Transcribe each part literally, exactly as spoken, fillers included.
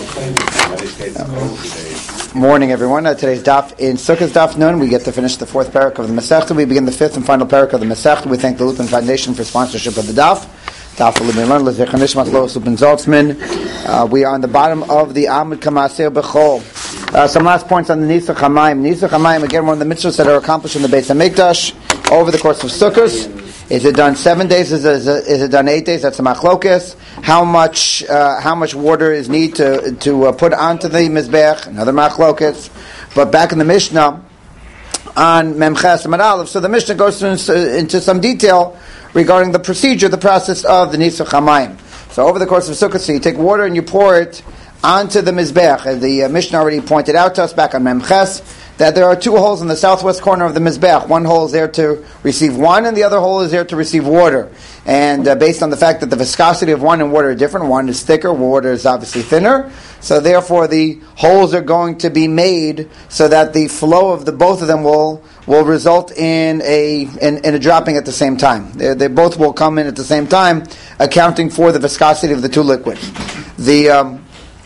Morning, everyone. Uh, today's daf in Sukkot's daf nun. We get to finish the fourth parak of the Masechta. We begin the fifth and final parak of the Masechta. We thank the Lupin Foundation for sponsorship of the daf. Daf will be learned. Let's Nishmat Los Lupin Zaltzman. We are on the bottom of the Amud Kamasir Bechol. Uh, some last points on the Nisach Hamayim. Nisach Hamayim, again, one of the mitzvahs that are accomplished in the Beis Hamikdash over the course of Sukkot. Is it done seven days? Is it, is it done eight days? That's a machlokes. How much uh, how much water is need to to uh, put onto the mizbech? Another machlokes. But back in the Mishnah on Memches Amud Aleph, so the Mishnah goes into, into some detail regarding the procedure, the process of the Nisach Hamayim. So over the course of Sukkot, so you take water and you pour it onto the mizbech. As the uh, Mishnah already pointed out to us back on Memches, that there are two holes in the southwest corner of the mizbech. One hole is there to receive wine, and the other hole is there to receive water. And uh, based on the fact that the viscosity of wine and water are different, wine is thicker, water is obviously thinner. So therefore, the holes are going to be made so that the flow of the both of them will will result in a in, in a dropping at the same time. They, they both will come in at the same time, accounting for the viscosity of the two liquids. The um,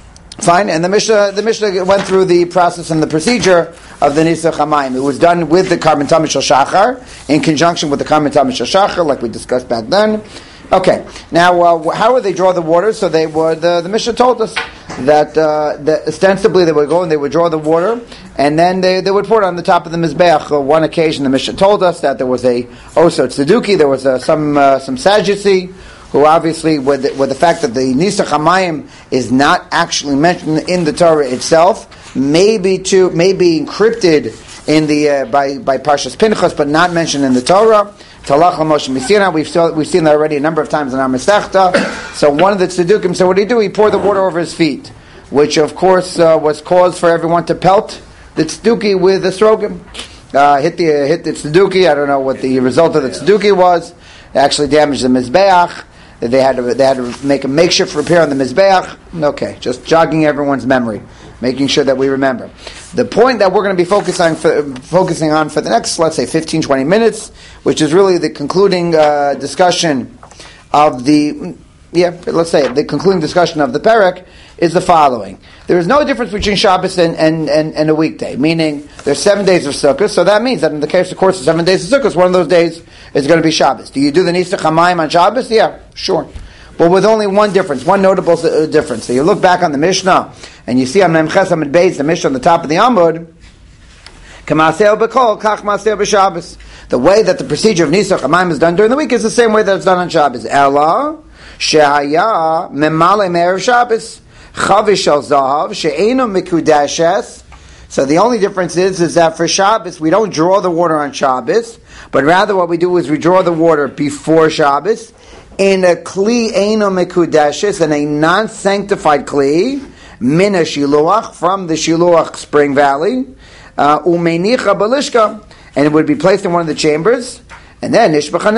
Fine, and the Mishnah, the Mishnah went through the process and the procedure of the Nisach Hamayim. It was done with the Karban Tamid Shel Shachar, in conjunction with the Karban Tamid Shel Shachar, like we discussed back then. Okay, now uh, how would they draw the water? So they would, uh, the Mishnah told us that, uh, that ostensibly they would go and they would draw the water, and then they, they would pour it on the top of the Mizbeach. On one occasion the Mishnah told us that there was a Oso Tzeduki, there was uh, some uh, some Sadducee, who obviously, with the, with the fact that the Nisach Hamayim is not actually mentioned in the Torah itself, maybe to maybe encrypted in the uh, by by Parshas Pinchas, but not mentioned in the Torah. Talach Moshe Misina, we've saw, we've seen that already a number of times in our Masechta. So one of the Tzedukim, so what did he do? He poured the water over his feet, which of course uh, was cause for everyone to pelt the Tzeduki with the Srogim. Uh, hit the uh, hit the Tzeduki. I don't know what the result of the Tzeduki was. It actually damaged the Mizbeach. They had to they had to make a makeshift repair on the Mizbeach. Okay, just jogging everyone's memory, making sure that we remember. The point that we're going to be focusing for, focusing on for the next, let's say, fifteen, twenty minutes, which is really the concluding uh, discussion of the, yeah, let's say, the concluding discussion of the Perek, is the following. There is no difference between Shabbos and, and, and, and a weekday, meaning there's seven days of Sukkot, so that means that in the case, of course, of seven days of Sukkot, one of those days is going to be Shabbos. Do you do the Nisach Hamayim on Shabbos? Yeah, sure. But with only one difference, one notable uh, difference. So you look back on the Mishnah, and you see on Memches Amud Beis, the Mishnah on the top of the Amud, Kamaseo B'kol, Kach Maseo B'Shabbos. The way that the procedure of Nisach Hamayim is done during the week is the same way that it's done on Shabbos. Ella, Shehaya, Memale Me'er Shabbos. Chavish al Zahav she'eino mikudeshes. So the only difference is is that for Shabbos we don't draw the water on Shabbos, but rather what we do is we draw the water before Shabbos in a kli eino mikudeshes, in a non-sanctified kli mina shiluach, from the Shiluach Spring Valley, umenicha balishka, and it would be placed in one of the chambers. And then and then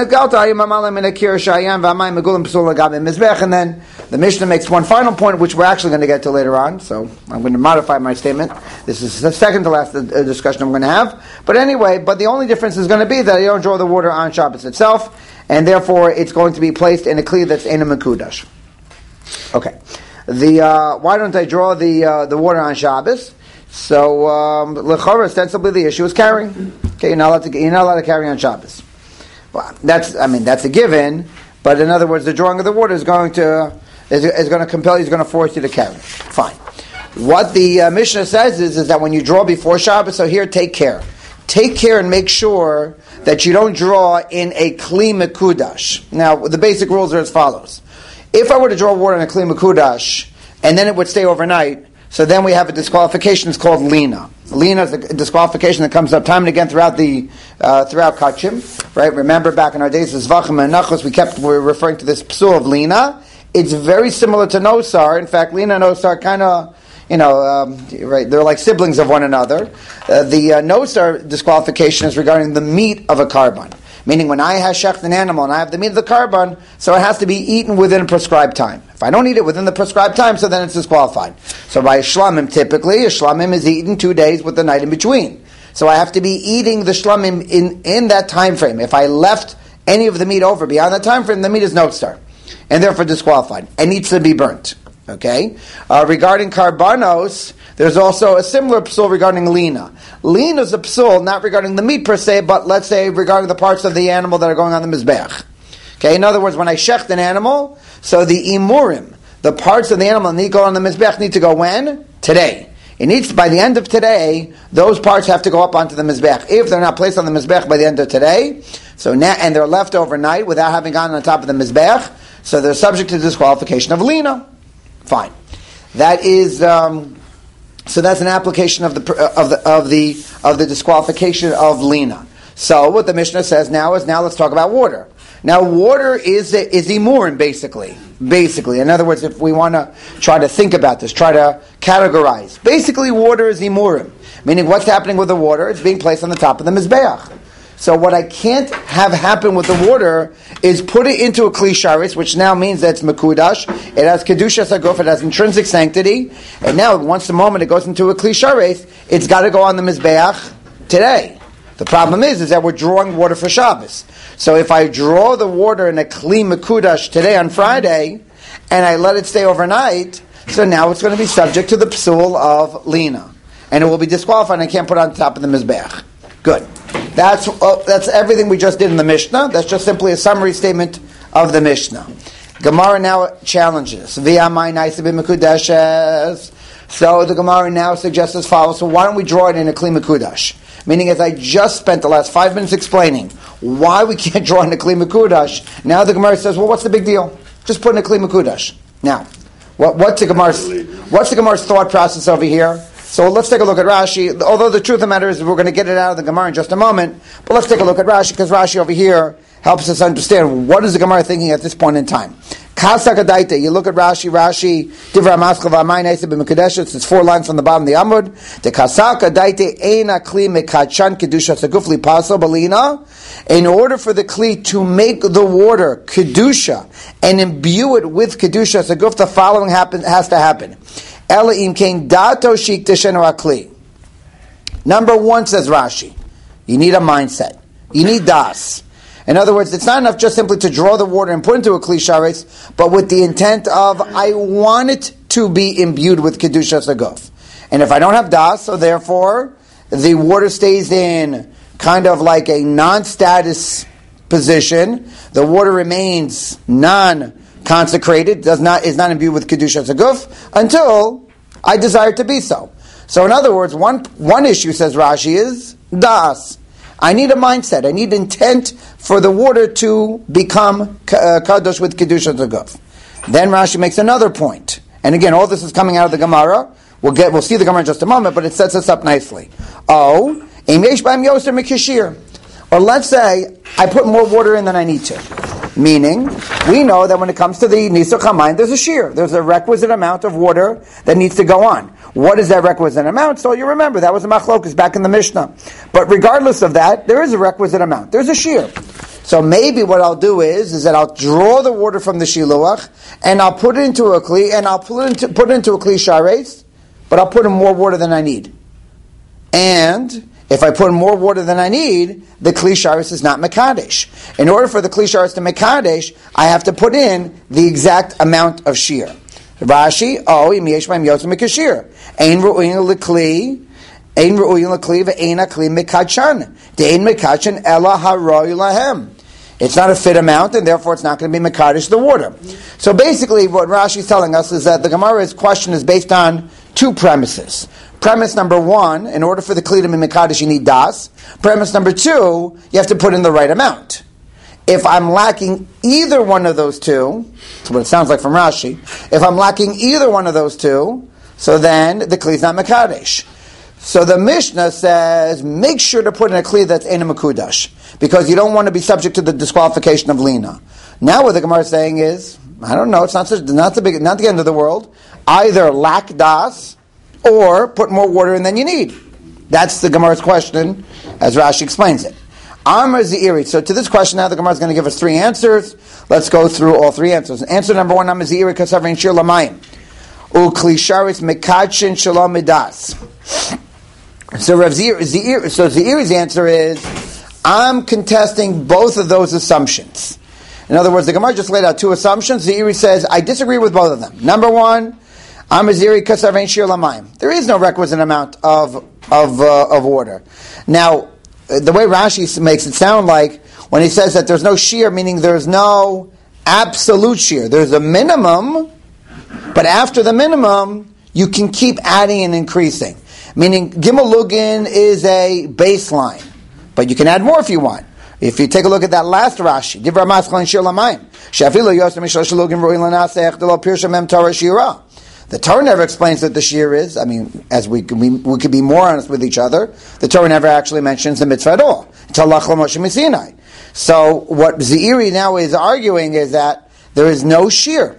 the Mishnah makes one final point, which we're actually going to get to later on. So I'm going to modify my statement. This is the second to last discussion I'm going to have. But anyway, but the only difference is going to be that you don't draw the water on Shabbos itself, and therefore it's going to be placed in a kli that's Eina Mekudash. Okay. The uh, why don't I draw the uh, the water on Shabbos? So um, l'chora, ostensibly the issue is carrying. Okay, you're not allowed to you're not allowed to carry on Shabbos. Well, that's, I mean, that's a given, but in other words, the drawing of the water is going to, is, is going to compel you, is going to force you to carry. Fine. What the uh, Mishnah says is, is that when you draw before Shabbos, so here, take care. Take care and make sure that you don't draw in a kli mekudash. Now, the basic rules are as follows. If I were to draw water in a kli mekudash, and then it would stay overnight, so then we have a disqualification, it's called lina. Lina is a disqualification that comes up time and again throughout the uh, throughout Kachim, right? Remember back in our days as Zvachim and Nachos, we kept we were referring to this psul of Lina. It's very similar to Nosar. In fact, Lina and Nosar kind of, you know, um, right? They're like siblings of one another. Uh, the uh, Nosar disqualification is regarding the meat of a karban. Meaning when I have shecht an animal and I have the meat of the karban, so it has to be eaten within a prescribed time. If I don't eat it within the prescribed time, so then it's disqualified. So by a shlamim, typically, a shlamim is eaten two days with the night in between. So I have to be eating the shlamim in, in that time frame. If I left any of the meat over beyond that time frame, the meat is no star, and therefore disqualified, and needs to be burnt. Okay? Uh, regarding karbanos, there's also a similar psul regarding lina. Lina is a psul not regarding the meat per se, but let's say regarding the parts of the animal that are going on the mizbeach. Okay? In other words, when I shecht an animal, so the imurim, the parts of the animal that need to go on the mizbeach need to go when? Today. It needs, by the end of today, those parts have to go up onto the mizbeach. If they're not placed on the mizbeach by the end of today, so now, and they're left overnight without having gone on top of the mizbeach, so they're subject to disqualification of lina. Fine. That is, um, so that's an application of the of the of the of the disqualification of lina. So what the Mishnah says now is, now let's talk about water. Now water is is imurim, basically. Basically, in other words, if we want to try to think about this, try to categorize, basically water is imurim, meaning what's happening with the water? It's being placed on the top of the mizbeach. So what I can't have happen with the water is put it into a kli sharis, which now means that it's mekudash. It has kedusha saguf. It has intrinsic sanctity. And now, once the moment it goes into a kli sharis, it's got to go on the mizbeach today. The problem is, is that we're drawing water for Shabbos. So if I draw the water in a kli mekudash today on Friday, and I let it stay overnight, so now it's going to be subject to the psul of lina, and it will be disqualified. And I can't put it on top of the mizbeach. Good. That's uh, that's everything we just did in the Mishnah. That's just simply a summary statement of the Mishnah. Gemara now challenges. So the Gemara now suggests as follows. So why don't we draw it in a kli mekudash? Meaning, as I just spent the last five minutes explaining why we can't draw in a kli mekudash, now the Gemara says, well, what's the big deal? Just put in a kli mekudash. Now, what, what's the Gemara's what's the Gemara's thought process over here? So let's take a look at Rashi. Although the truth of the matter is we're going to get it out of the Gemara in just a moment, but let's take a look at Rashi, because Rashi over here helps us understand what is the Gemara thinking at this point in time. Kasakadaita, you look at Rashi, Rashi, Divra Maskal V'Amayin Eisa B'Mekadesh, it's four lines from the bottom of the Amud. The Kasakadaita Eina Kli Mekachan Kedusha Sagufli Paso Balina. In order for the Kli to make the water Kedusha and imbue it with Kedusha Saguf, the following happen, has to happen. Number one, says Rashi, you need a mindset. You need das. In other words, it's not enough just simply to draw the water and put it into a kli sharis, but with the intent of, I want it to be imbued with kedusha saguf. And if I don't have das, so therefore, the water stays in kind of like a non-status position. The water remains non consecrated, does not is not imbued with kedusha saguf until I desire to be so. So, in other words, one one issue, says Rashi, is das. I need a mindset. I need intent for the water to become uh, kadosh with kedusha saguf. Then Rashi makes another point, and again, all this is coming out of the Gemara. We'll get we'll see the Gemara in just a moment, but it sets us up nicely. Oh, im yesh b'hem yoser mikashir. Or let's say I put more water in than I need to. Meaning, we know that when it comes to the Nisuch HaMayim, there's a shear. There's a requisite amount of water that needs to go on. What is that requisite amount? So you remember, that was a machlokus back in the Mishnah. But regardless of that, there is a requisite amount. There's a shear. So maybe what I'll do is, is that I'll draw the water from the shiluach, and I'll put it into a kli, and I'll put it into, put it into a kli shares, but I'll put in more water than I need. And if I put in more water than I need, the kli sharis is not mekadesh. In order for the kli sharis to mekadesh, I have to put in the exact amount of shear. Rashi, oh, im yesh b'hem yotzei mikashir. Ein ru'in l'kli, ein ru'in l'kli ve'ein ha'kli mekachan. De'ein mekachan ela haroy lahem. It's not a fit amount, and therefore it's not going to be mekadesh the water. So basically, what Rashi is telling us is that the Gemara's question is based on two premises. Premise number one, in order for the kli to be mekadesh, you need das. Premise number two, you have to put in the right amount. If I'm lacking either one of those two, that's what it sounds like from Rashi. If I'm lacking either one of those two, so then the kli is not mekadesh. So the Mishnah says, make sure to put in a kli that's ein mekudash, because you don't want to be subject to the disqualification of lina. Now what the Gemara is saying is, I don't know, it's not such, not the big, not the end of the world. Either lack das, or put more water in than you need. That's the Gemara's question, as Rashi explains it. Amar Zeiri. So to this question now, the Gemara is going to give us three answers. Let's go through all three answers. Answer number one, Amar Zeiri kasavrin shir lamayim. Ukli sharis mekachin shalom midas. So Rav Zeiri, so Zeiri's answer is, I'm contesting both of those assumptions. In other words, the Gemara just laid out two assumptions. Zeiri says, I disagree with both of them. Number one, Amaziri kasavein shir lamayim. There is no requisite amount of of uh, of water. Now, the way Rashi makes it sound like when he says that there's no shear, meaning there's no absolute shear. There's a minimum, but after the minimum, you can keep adding and increasing. Meaning, Gimel Lugin is a baseline, but you can add more if you want. If you take a look at that last Rashi, Divra Maschal Shir Lamayim, Shafilu Yosem Mishlosh Lugin Ruin Lanasech Delo Pirsha Mem Torah Shira. The Torah never explains what the shear is. I mean, as we could, be, we could be more honest with each other, the Torah never actually mentions the mitzvah at all. Talach Moshe Misinai. So what Zeiri now is arguing is that there is no shear.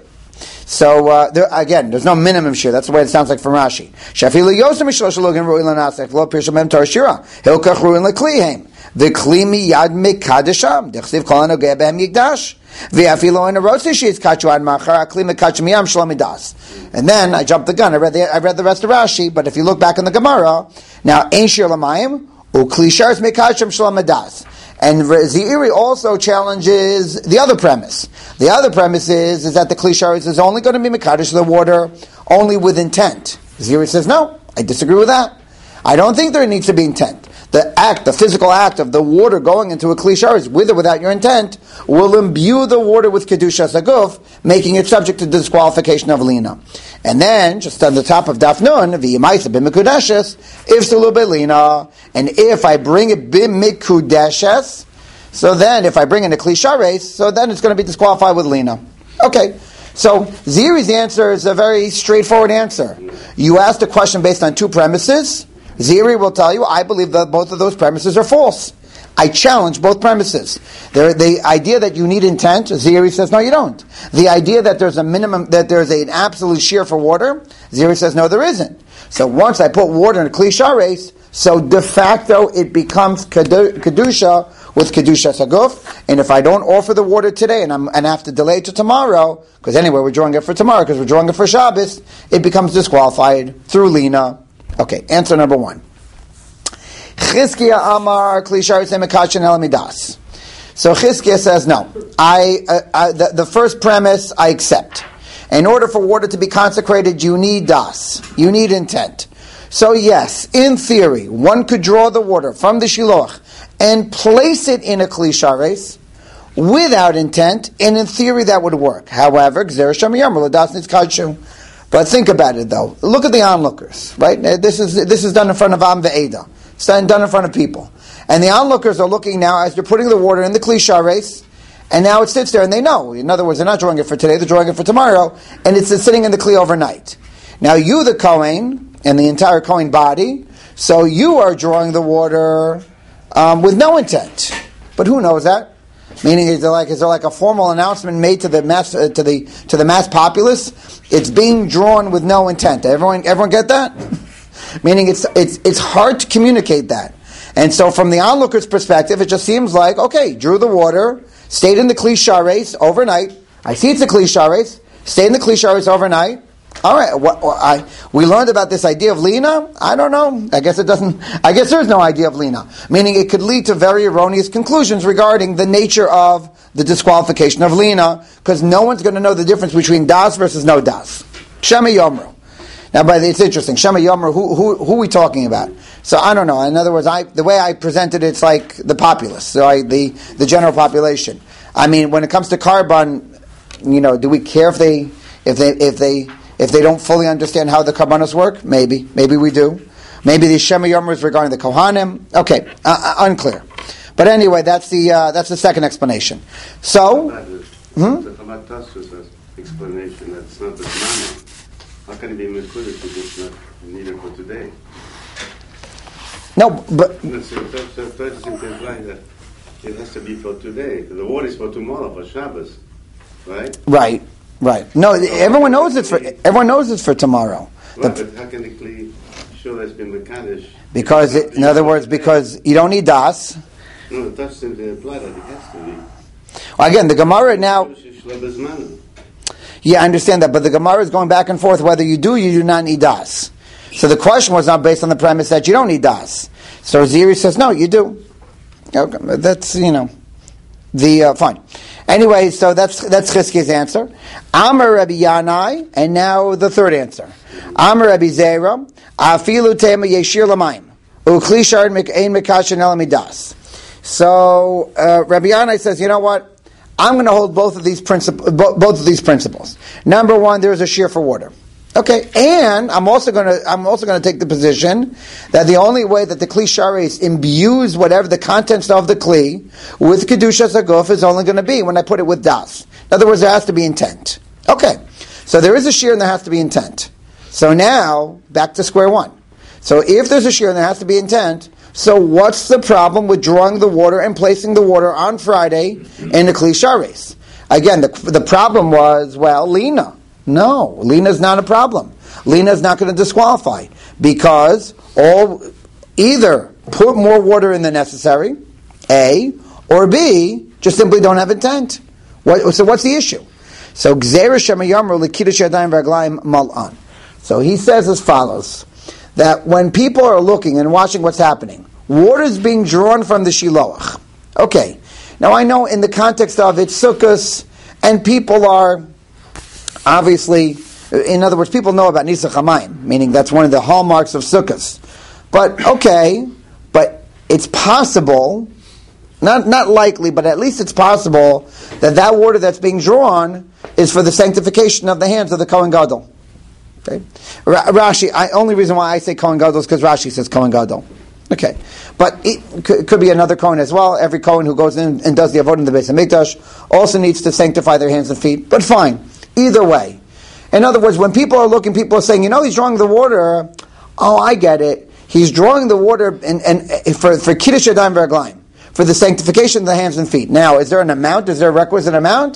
So uh, there, again, there's no minimum shear. That's the way it sounds like from Rashi. Shafilu Yosem Mishlosh Lugin Ruin Lanasech Delo Pirsha Mem Torah Shira. Hilkach Ruin Leklihem. The klimi yad mikadesham. Dechsiv kol hanogeh behem yigdash. V'afilo in a rotzi she's kachu ad machar akli mikach miyam shlamidas. And then I jumped the gun. I read the I read the rest of Rashi. But if you look back in the Gemara, now ein shir lamayim ukli shars mikachim shlamidas. And Zeiri also challenges the other premise. The other premise is, is that the kli shars is only going to be mikadesh the water only with intent. Zeiri says no. I disagree with that. I don't think there needs to be intent. The act, the physical act of the water going into a kli sharis, with or without your intent, will imbue the water with kedushas haguf, making it subject to disqualification of lina. And then, just on the top of daf nun, v'yimaisa b'mikudeshes, if sulu b'lina, and if I bring it b'mikudeshes, so then if I bring in a kli sharis, so then it's going to be disqualified with lina. Okay. So Zeiri's answer is a very straightforward answer. You asked a question based on two premises. Zeiri will tell you, I believe that both of those premises are false. I challenge both premises. The, the idea that you need intent, Zeiri says, no, you don't. The idea that there's a minimum, that there's an absolute shear for water, Zeiri says, no, there isn't. So once I put water in a kli sharis, so de facto it becomes kedusha with kedusha saguf. And if I don't offer the water today and I'm and have to delay it to tomorrow, because anyway we're drawing it for tomorrow because we're drawing it for Shabbos, it becomes disqualified through lina. Okay, answer number one. Chizkiya Amar Kli Sharis Emekachin El Midas. So Chizkiya says no. I, uh, I the, the first premise I accept. In order for water to be consecrated, you need das. You need intent. So yes, in theory, one could draw the water from the shiloach and place it in a Kli Sharis without intent, and in theory that would work. However, Gzera Shem Yamar L'das Nitzkadshu. But think about it, though. Look at the onlookers, right? This is this is done in front of Am Ve'eda. It's done, done in front of people. And the onlookers are looking now as you're putting the water in the Kli Sharis, and now it sits there, and they know. In other words, they're not drawing it for today, they're drawing it for tomorrow, and it's sitting in the Kli overnight. Now you, the Kohen, and the entire Kohen body, so you are drawing the water um, with no intent. But who knows that? Meaning, is there like is there like a formal announcement made to the mass uh, to the to the mass populace? It's being drawn with no intent. Everyone, everyone get that? Meaning, it's it's it's hard to communicate that. And so, from the onlooker's perspective, it just seems like okay, drew the water, stayed in the Kli Sharis overnight. I see it's a Kli Sharis. Stayed in the Kli Sharis overnight. All right, what, I, we learned about this idea of lina. I don't know. I guess it doesn't. I guess there's no idea of lina, meaning it could lead to very erroneous conclusions regarding the nature of the disqualification of lina, because no one's going to know the difference between das versus no das. Shema Yomru. Now, by the, it's interesting. Shema Yomru. Who, who, who are we talking about? So I don't know. In other words, I, the way I presented it, it's like the populace, so I, the the general population. I mean, when it comes to carbon, you know, do we care if they if they if they If they don't fully understand how the karbanos work? Maybe. Maybe we do. Maybe the Shema Yomer is regarding the Kohanim. Okay, uh, uh, unclear. But anyway, that's the uh, that's the second explanation. So, hmm? The Chabad Tassus explanation that's not the Shema. How can it be Mekudah if it's not needed for today? No, but... No, so Tassus seems to imply that it has to be for today. The water is for tomorrow, for Shabbos. Right? Right. Right. No, everyone knows it's for everyone knows it's for tomorrow. Right, the, but how can it show that's been Mekadesh? Because, it, in other words, because you don't need das. No, the touch seems to imply that it has to be. Well, again, the Gemara now. Yeah, I understand that, but the Gemara is going back and forth whether you do or you do not need das. So the question was not based on the premise that you don't need das. So Zeiri says, no, you do. Okay, that's, you know, the, uh, fine. Anyway, so that's that's Chizkiya's answer. Amar Rabbi Yanai, and now the third answer. Amar Rabbi Zera, afilu tema yeshir lamayim, ukli shard ein mekashin el midas. So uh, Rabbi Yanai says, you know what? I'm going to hold both of these principles. Both of these principles. Number one, there is a shear for water. Okay, and I'm also going to I'm also going to take the position that the only way that the kli sharis imbues whatever the contents of the kli with kedushas haguf is only going to be when I put it with das. In other words, there has to be intent. Okay, so there is a shear and there has to be intent. So now back to square one. So if there's a shear and there has to be intent, so what's the problem with drawing the water and placing the water on Friday in the kli sharis? Again, the the problem was well, lina. No, lina is not a problem. Lina is not going to disqualify because all either put more water in than necessary, A, or B, just simply don't have intent. What, so what's the issue? So gzeira shemayamru lekiddush yadayim v'raglayim mal'an. So he says as follows, that when people are looking and watching what's happening, water is being drawn from the shiloach. Okay, now I know in the context of it's sukkos, and people are obviously, in other words, people know about Nisach HaMayim, meaning that's one of the hallmarks of Sukkot. But, okay, but it's possible, not not likely, but at least it's possible, that that water that's being drawn is for the sanctification of the hands of the Kohen Gadol. Okay? Rashi, I, only reason why I say Kohen Gadol is because Rashi says Kohen Gadol. Okay, but it could, could be another Kohen as well. Every Kohen who goes in and does the avodah in the Beis HaMikdash also needs to sanctify their hands and feet, but fine. Either way. In other words, when people are looking, people are saying, you know, he's drawing the water. Oh, I get it. He's drawing the water and, and for, for Kiddush Yadayim V'Raglayim, for the sanctification of the hands and feet. Now, is there an amount? Is there a requisite amount?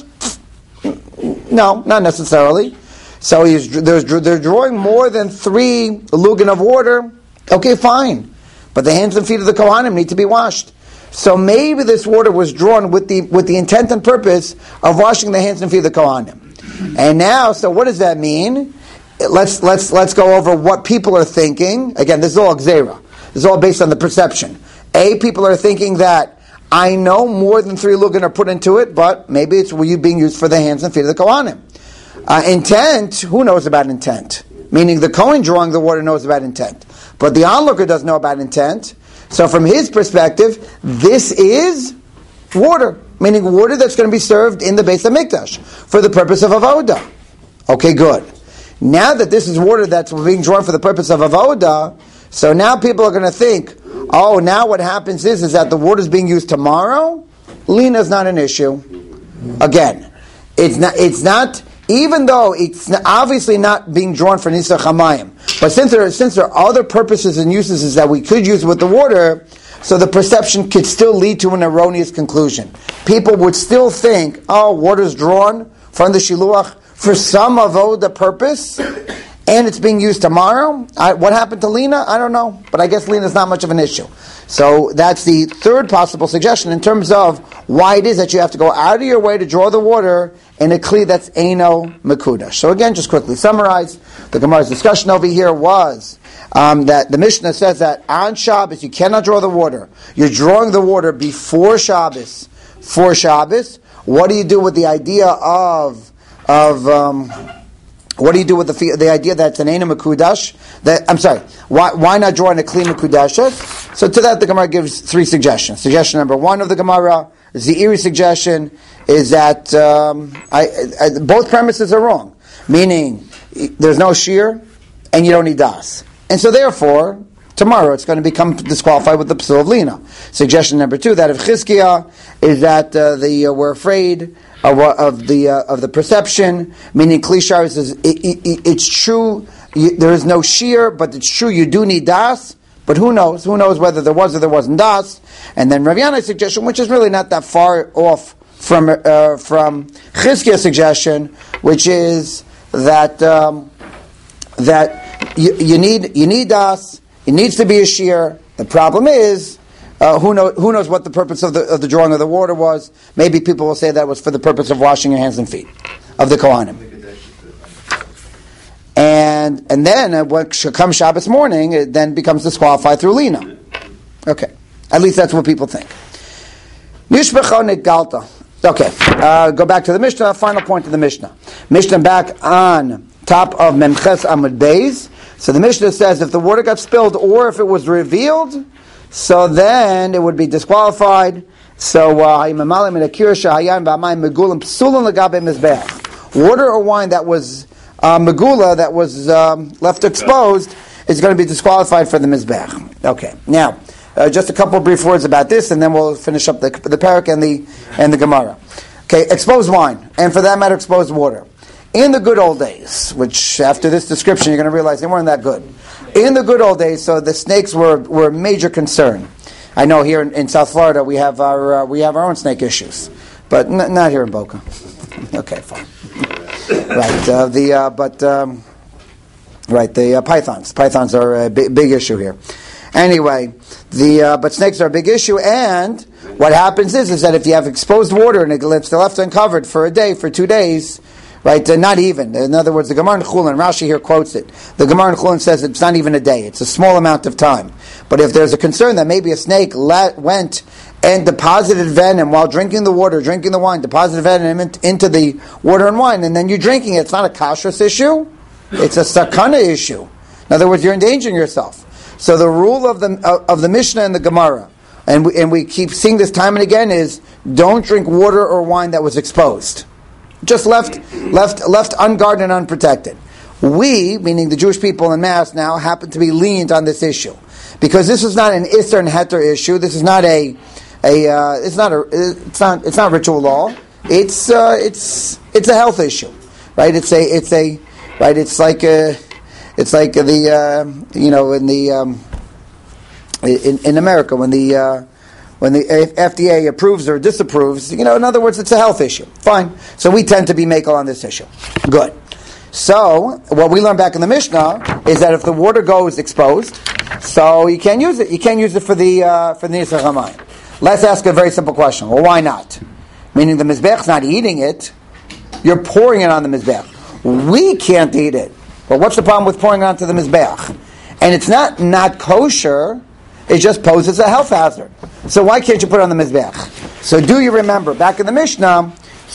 No, not necessarily. So he's there's, they're drawing more than three lugan of water. Okay, fine. But the hands and feet of the Kohanim need to be washed. So maybe this water was drawn with the with the intent and purpose of washing the hands and feet of the Kohanim. And now, so what does that mean? Let's let's let's go over what people are thinking. Again, this is all gzeira. This is all based on the perception. A, people are thinking that I know more than three lugan are put into it, but maybe it's being used for the hands and feet of the Kohanim. Uh, intent, who knows about intent? Meaning the Kohen drawing the water knows about intent. But the onlooker doesn't know about intent. So from his perspective, this is water. Meaning water that's going to be served in the Beis HaMikdash for the purpose of avodah. Okay, good. Now that this is water that's being drawn for the purpose of avodah, so now people are going to think, oh, now what happens is, is that the water is being used tomorrow? Lina is not an issue. Again, it's not, it's not, even though it's obviously not being drawn for Nisach HaMayim, but since there, since there are other purposes and uses that we could use with the water, so the perception could still lead to an erroneous conclusion. People would still think, oh, water's drawn from the shiluach for some avodah purpose, and it's being used tomorrow. I, what happened to Lina? I don't know, but I guess Lina is not much of an issue. So that's the third possible suggestion in terms of why it is that you have to go out of your way to draw the water in a kli that's eino mekudash. So again, just quickly summarize, the Gemara's discussion over here was um, that the Mishnah says that on Shabbos you cannot draw the water. You're drawing the water before Shabbos, for Shabbos. What do you do with the idea of of um, what do you do with the the idea that it's an eino mekudash? That I'm sorry, why why not draw in a kli mekudashes? So to that the Gemara gives three suggestions. Suggestion number one of the Gemara, Zeiri suggestion, is that um, I, I, both premises are wrong. Meaning, there's no shear, and you don't need das. And so therefore, tomorrow it's going to become disqualified with the psul of Lina. Suggestion number two, that of Chizkiya, is that uh, the uh, we're afraid of, of the uh, of the perception, meaning Kli Sharis is, it, it, it's true, you, there is no shear, but it's true you do need das, but who knows? Who knows whether there was or there wasn't das? And then Rav Yanai's suggestion, which is really not that far off from uh, from Chizkiya's suggestion, which is that um, that you, you need you need das. It needs to be a shear. The problem is, uh, who knows who knows what the purpose of the of the drawing of the water was. Maybe people will say that was for the purpose of washing your hands and feet of the Kohanim. And and then uh, when comes Shabbos morning, it then becomes disqualified through Lina. Okay, at least that's what people think. Nishbecha negalta. Okay, uh, go back to the Mishnah. Final point of the Mishnah. Mishnah back on top of Memches Amud Beis. So the Mishnah says if the water got spilled or if it was revealed, so then it would be disqualified. So uh, water or wine that was uh, megula, that was um, left exposed, is going to be disqualified for the mizbech. Okay, now uh, just a couple of brief words about this, and then we'll finish up the the parak and the and the Gemara. Okay, exposed wine, and for that matter, exposed water. In the good old days, which after this description you're going to realize they weren't that good. In the good old days, so the snakes were, were a major concern. I know here in, in South Florida we have our uh, we have our own snake issues, but n- not here in Boca. Okay, fine. Right, uh, the uh, but um, right the uh, pythons. Pythons are a big, big issue here. Anyway, the uh, but snakes are a big issue, and what happens is is that if you have exposed water and it's left uncovered for a day, for two days. Right, uh, not even. In other words, the Gemara in Chulin, Rashi here quotes it. The Gemara in Chulin says it's not even a day. It's a small amount of time. But if there's a concern that maybe a snake let, went and deposited venom while drinking the water, drinking the wine, deposited venom into the water and wine, and then you're drinking it, it's not a kashrus issue. It's a sakana issue. In other words, you're endangering yourself. So the rule of the uh, of the Mishnah and the Gemara, and we, and we keep seeing this time and again, is don't drink water or wine that was exposed. Just left, left, left unguarded and unprotected. We, meaning the Jewish people in mass, now happen to be lenient on this issue because this is not an Isser and Heter issue. This is not a, a, uh, it's not a, it's not, it's not ritual law. It's, uh, it's, it's a health issue, right? It's a, it's a, right? It's like a, it's like the, uh, you know, in the, um, in, in America when the. Uh, When the F D A approves or disapproves, you know, in other words, it's a health issue. Fine. So we tend to be makel on this issue. Good. So, what we learned back in the Mishnah is that if the water goes exposed, so you can't use it. You can't use it for the uh, for the Nisach HaMayim. Let's ask a very simple question. Well, why not? Meaning the Mizbech's not eating it. You're pouring it on the Mizbech. We can't eat it. Well, what's the problem with pouring it onto the Mizbech? And it's not not kosher. It just poses a health hazard. So why can't you put it on the Mizbech? So do you remember, back in the Mishnah,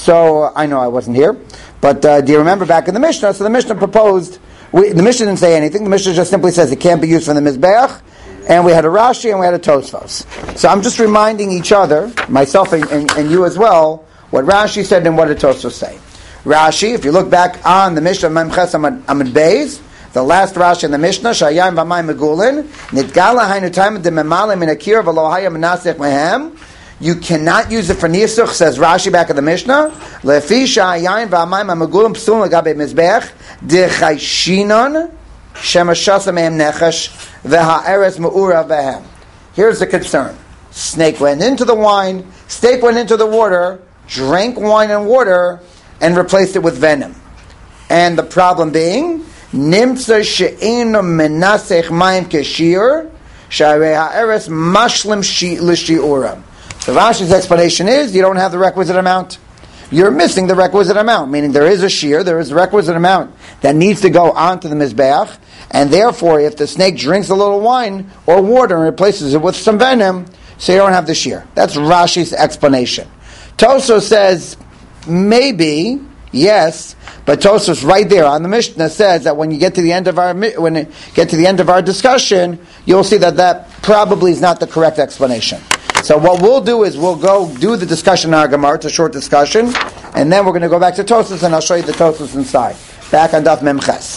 so I know I wasn't here, but uh, do you remember back in the Mishnah, so the Mishnah proposed, we, the Mishnah didn't say anything, the Mishnah just simply says it can't be used for the Mizbech, and we had a Rashi and we had a Tosfos. So I'm just reminding each other, myself and, and, and you as well, what Rashi said and what did Tosfos say. Rashi, if you look back on the Mishnah of Memches Amud Beis, the last Rashi in the Mishnah, Shayayim v'mayim megulin, nitgala haynu time dememalim min akir v'lo hayam menasech mehem. You cannot use it for nisuch, says Rashi back in the Mishnah. Lefi shayayim v'mayim megulin psul legabe mizbech dechayshinon shemashasa mehem nechash v'ha'eres me'ura v'hem. Here's the concern: snake went into the wine, snake went into the water, drank wine and water, and replaced it with venom. And the problem being, Nimtza she'enu menasech mayim keshir, sharei ha'eres mashlim l'shi'uram. So Rashi's explanation is, you don't have the requisite amount. You're missing the requisite amount, meaning there is a shear, there is a requisite amount that needs to go onto the mizbeach, and therefore if the snake drinks a little wine or water and replaces it with some venom, so you don't have the shear. That's Rashi's explanation. Tosfos says, maybe, yes, but Tosfos right there on the Mishnah says that when you get to the end of our when you get to the end of our discussion, you'll see that that probably is not the correct explanation. So what we'll do is we'll go do the discussion in our Gemara. It's a short discussion, and then we're going to go back to Tosfos, and I'll show you the Tosfos inside. Back on Daf Memches.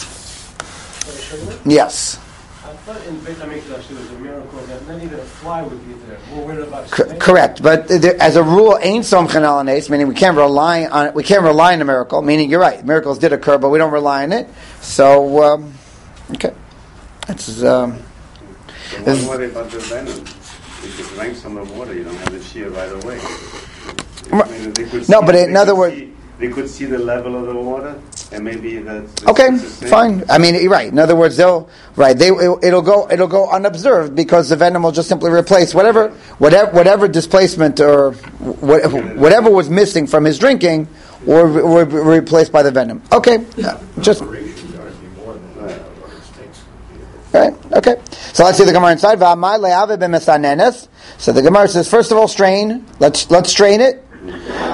Yes. I thought in Beit HaMikdash there was a miracle that not even a fly would be there. We're worried about C- correct, but there, as a rule, ain't somchen al hanes, meaning we can't rely on it. We can't rely on a miracle. Meaning, you're right, miracles did occur, but we don't rely on it. So, um, okay, that's. Um, so don't worry about the venom. If you drink some of the water, you don't have the shear right away. I mean, they could no, see, but in other words, they could see the level of the water, and maybe that's okay. Fine. I mean, you're right. In other words, they'll right. They it, it'll go it'll go unobserved because the venom will just simply replace whatever whatever whatever displacement or what, whatever was missing from his drinking, or, or replaced by the venom. Okay. Yeah, just. Right. Okay. So let's see the Gemara inside. So the Gemara says, first of all, strain. Let's let's strain it.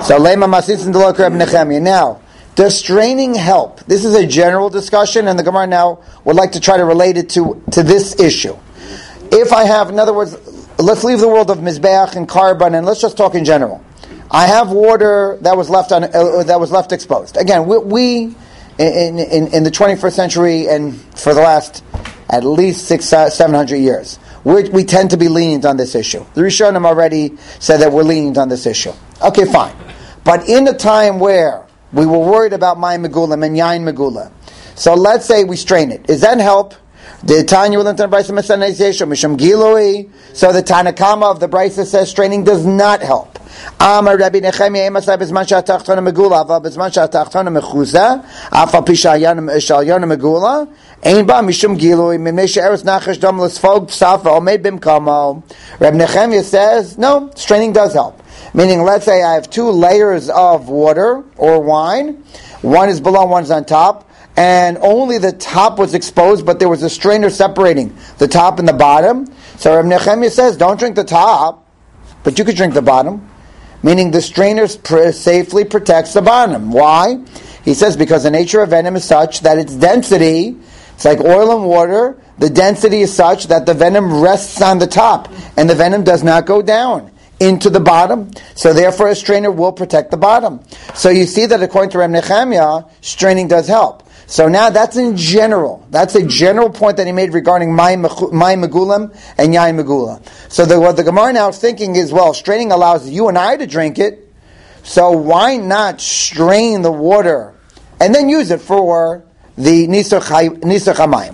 So lema masisin delok Reb Nechemia. Now, does straining help? This is a general discussion, and the Gemara now would like to try to relate it to, to this issue. If I have, in other words, let's leave the world of mizbeach and carbon, and let's just talk in general. I have water that was left on uh, that was left exposed. Again, we, we in, in in the twenty-first century and for the last at least six uh, seven hundred years, we we tend to be lenient on this issue. The Rishonim already said that we're lenient on this issue. Okay, fine, but in a time where we were worried about mayim megulam and yain megula, so let's say we strain it. Does that help? The Tanya will enter Brisa Mesanization Misham Giloi. So the Tanakama of the Brisa says straining does not help. Amar Rabbi Nechemia Emasai Bezman Shatachtona Megula Ava Bezman Shatachtona Mechuza Afa Pisha Shalyana Megula Ein Ba Misham Giloi Mimesha Eretz Nachash Dom Lesfog Psafa Omed Bim Kamo. Rabbi Nechemia says no, straining does help. Meaning, let's say I have two layers of water or wine. One is below, one is on top. And only the top was exposed, but there was a strainer separating the top and the bottom. So Reb Nechemia says, don't drink the top, but you could drink the bottom. Meaning the strainer pr- safely protects the bottom. Why? He says, because the nature of venom is such that its density, it's like oil and water, the density is such that the venom rests on the top, and the venom does not go down into the bottom. So therefore a strainer will protect the bottom. So you see that according to Reb Nechemia, straining does help. So now that's in general. That's a general point that he made regarding mayim megulam and yain megula. So the, what the Gemara now is thinking is, well, straining allows you and I to drink it, so why not strain the water and then use it for the nisach hamayim?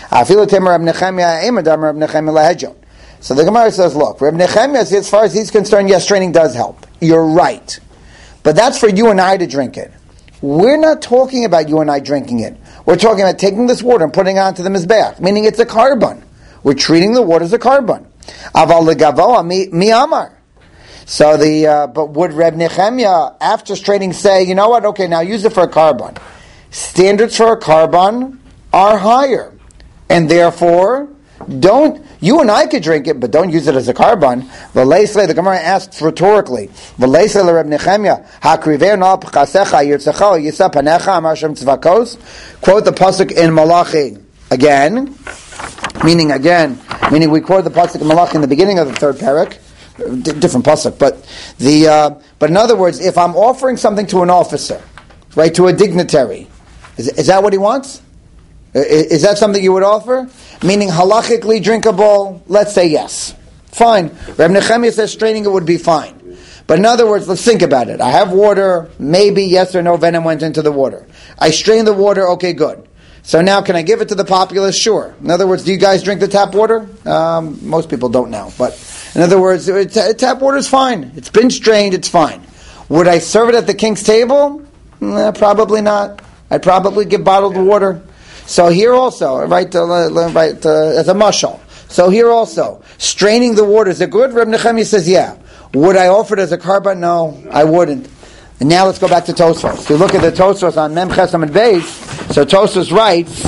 So the Gemara says, look, Reb Nechemia, as far as he's concerned, yes, straining does help. You're right. But that's for you and I to drink it. We're not talking about you and I drinking it. We're talking about taking this water and putting it onto the mizbeach, meaning it's a carbon. We're treating the water as a carbon. Aval legavoa mi amar. So the uh, but would Reb Nechemia after straining say, you know what? Okay, now use it for a carbon. Standards for a carbon are higher, and therefore don't. You and I could drink it, but don't use it as a carbon. The Gemara asks rhetorically, quote the pasuk in Malachi again, meaning again, meaning we quote the pasuk in Malachi in the beginning of the third parak, D- different pasuk, but the uh, but in other words, if I'm offering something to an officer, right, to a dignitary, is, is that what he wants? Is that something you would offer? Meaning halachically drinkable? Let's say yes. Fine. Reb Nechemia says straining it would be fine. But in other words, let's think about it. I have water, maybe yes or no venom went into the water. I strain the water, okay, good. So now can I give it to the populace? Sure. In other words, do you guys drink the tap water? Um, most people don't now. But in other words, t- tap water is fine. It's been strained, it's fine. Would I serve it at the king's table? Nah, probably not. I'd probably give bottled water. So here also, right, uh, right uh, as a mashal. So here also, straining the water, is it good? Reb Nechemia says, yeah. Would I offer it as a carbon? No, I wouldn't. And now let's go back to Tosfos. You look at the Tosfos on Mem Chesam and Beis. So Tosfos writes,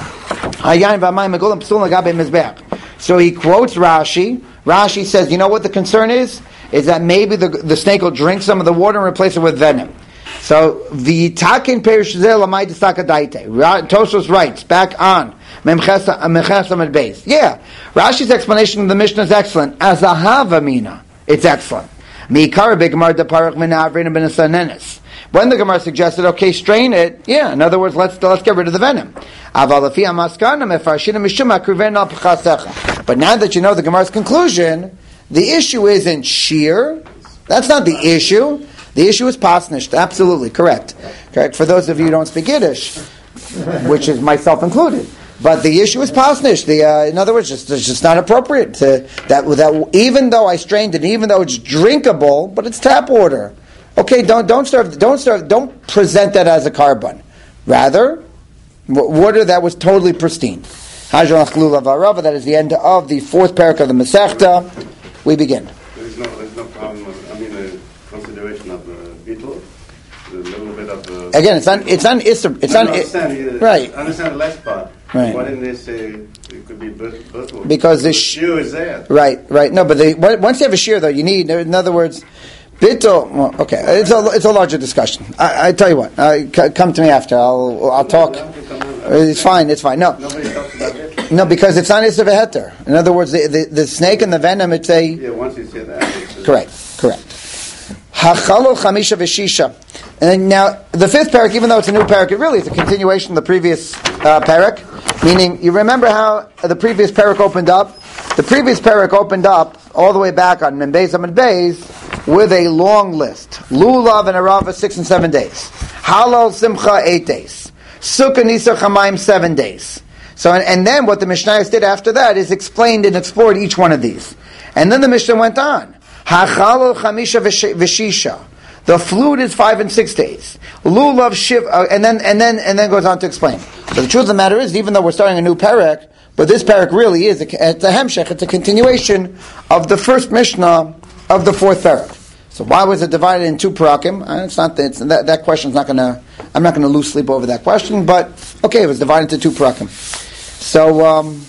so he quotes Rashi. Rashi says, you know what the concern is? Is that maybe the, the snake will drink some of the water and replace it with venom. So the takin perish lamai desakadaite. Tosfos writes back on Memchesam and Beis. Yeah, Rashi's explanation of the Mishnah is excellent. As a havamina, it's excellent. Mikar bigmar deparach minavrin ben sanenes. When the Gemara suggested, okay, strain it. Yeah, in other words, let's let's get rid of the venom. But now that you know the Gemara's conclusion, the issue isn't shear. That's not the issue. The issue is pasnished. Absolutely correct. Correct. For those of you who don't speak Yiddish, which is myself included. But the issue is pasnish. The uh, in other words, just, it's just not appropriate to that. That even though I strained it, even though it's drinkable, but it's tap water. Okay, don't don't serve, don't serve, don't present that as a carbon. Rather, water that was totally pristine. That is the end of the fourth parak of the Masechta. We begin. There's no, there's no problem. Of, I mean, the consideration of the beetle, a little bit of the. Again, it's on. It's on. It's on. It's on. Understand, right. Understand the last part. Right. Why didn't they say it could be both? both because the sh- shear is there. Right. Right. No, but they, once you have a shear, though, you need. In other words. Bittul. Well, okay, it's a it's a larger discussion. I, I tell you what. Uh, c- come to me after. I'll I'll talk. It's fine. It's fine. No. Nobody talks about it. No, because it's not Isser V'Heter. In other words, the, the the snake and the venom. It's a Yeah, once you say that. It's correct. Correct. Hachalol chamisha v'shisha. And now the fifth parak, even though it's a new parak, it really is a continuation of the previous uh, parak. Meaning, you remember how the previous parak opened up? The previous parak opened up all the way back on Membeis Amud Beis with a long list. Lulav and Arava six and seven days. Halal Simcha eight days. Sukkah Nisa Chamayim seven days. So, and, and then what the Mishnayos did after that is explained and explored each one of these. And then the Mishnah went on. Hachalol Chamisha v'shisha. The flute is five and six days. Lulav shiv, uh, and then and then and then goes on to explain. So the truth of the matter is, even though we're starting a new parak, but this parak really is a, it's a hemshech. It's a continuation of the first Mishnah of the fourth parak. So why was it divided in two parakim? Uh, it's not it's, that that question's not going to. I'm not going to lose sleep over that question. But okay, it was divided into two parakim. So um,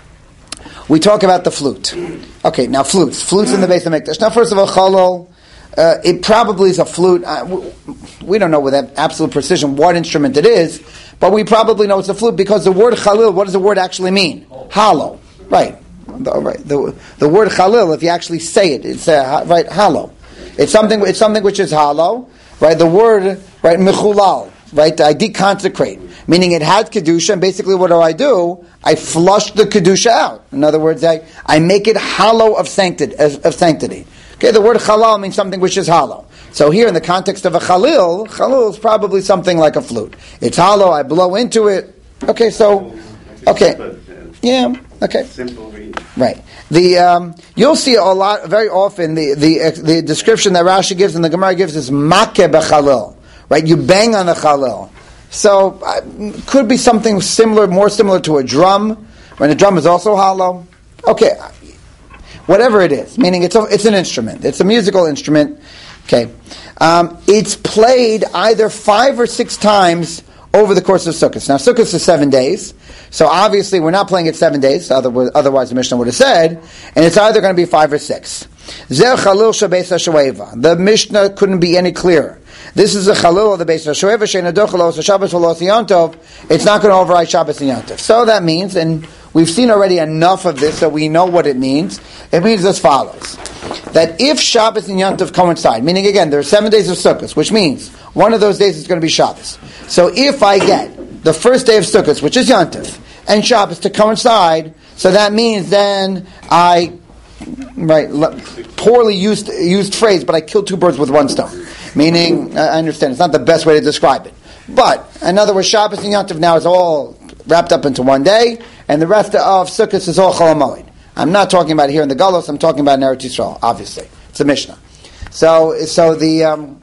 we talk about the flute. Okay, now flutes, flutes in the Beis Hamikdash. Now, first of all, chalol. Uh, it probably is a flute. Uh, we don't know with absolute precision what instrument it is, but we probably know it's a flute because the word chalil, what does the word actually mean? Hollow. Right. The, right. The, the word chalil, if you actually say it, it's uh, right, hollow. It's something, it's something which is hollow. Right. The word, right, mechulal. Right. I deconsecrate. Meaning it had kedusha, and basically what do I do? I flush the kedusha out. In other words, I, I make it hollow of sanctity. Of sanctity. Okay, the word halal means something which is hollow. So here in the context of a chalil, chalil is probably something like a flute. It's hollow, I blow into it. Okay, so, okay. Yeah, okay. Simple. Right. The um, you'll see a lot, very often, the, the the description that Rashi gives and the Gemara gives is makeh b'chalil. Right, you bang on the chalil. So, uh, could be something similar, more similar to a drum, when a drum is also hollow. Okay. Whatever it is, meaning it's a, it's an instrument. It's a musical instrument. Okay, um, it's played either five or six times over the course of Sukkot. Now, Sukkot is seven days, so obviously we're not playing it seven days. Otherwise, otherwise the Mishnah would have said, and it's either going to be five or six. Zer Chalil Shabeis HaShoeva. The Mishnah couldn't be any clearer. This is a Chalil of the Beis HaShoeva. Sheina Dochalos Shabbos V'Los Yontov. It's not going to override Shabbos and Yontov. So that means, and we've seen already enough of this, so we know what it means. It means as follows: that if Shabbos and Yontov coincide, meaning again there are seven days of Sukkot, which means one of those days is going to be Shabbos. So if I get the first day of Sukkot, which is Yontov, and Shabbos to coincide, so that means then I, right, poorly used used phrase, but I killed two birds with one stone. Meaning, I understand it's not the best way to describe it, but in other words, Shabbos and Yontov now is all wrapped up into one day, and the rest of Sukkot is all Chol HaMoed. I'm not talking about here in the Galus. I'm talking about in Eretz Yisrael. Obviously, it's a Mishnah. So, so the um,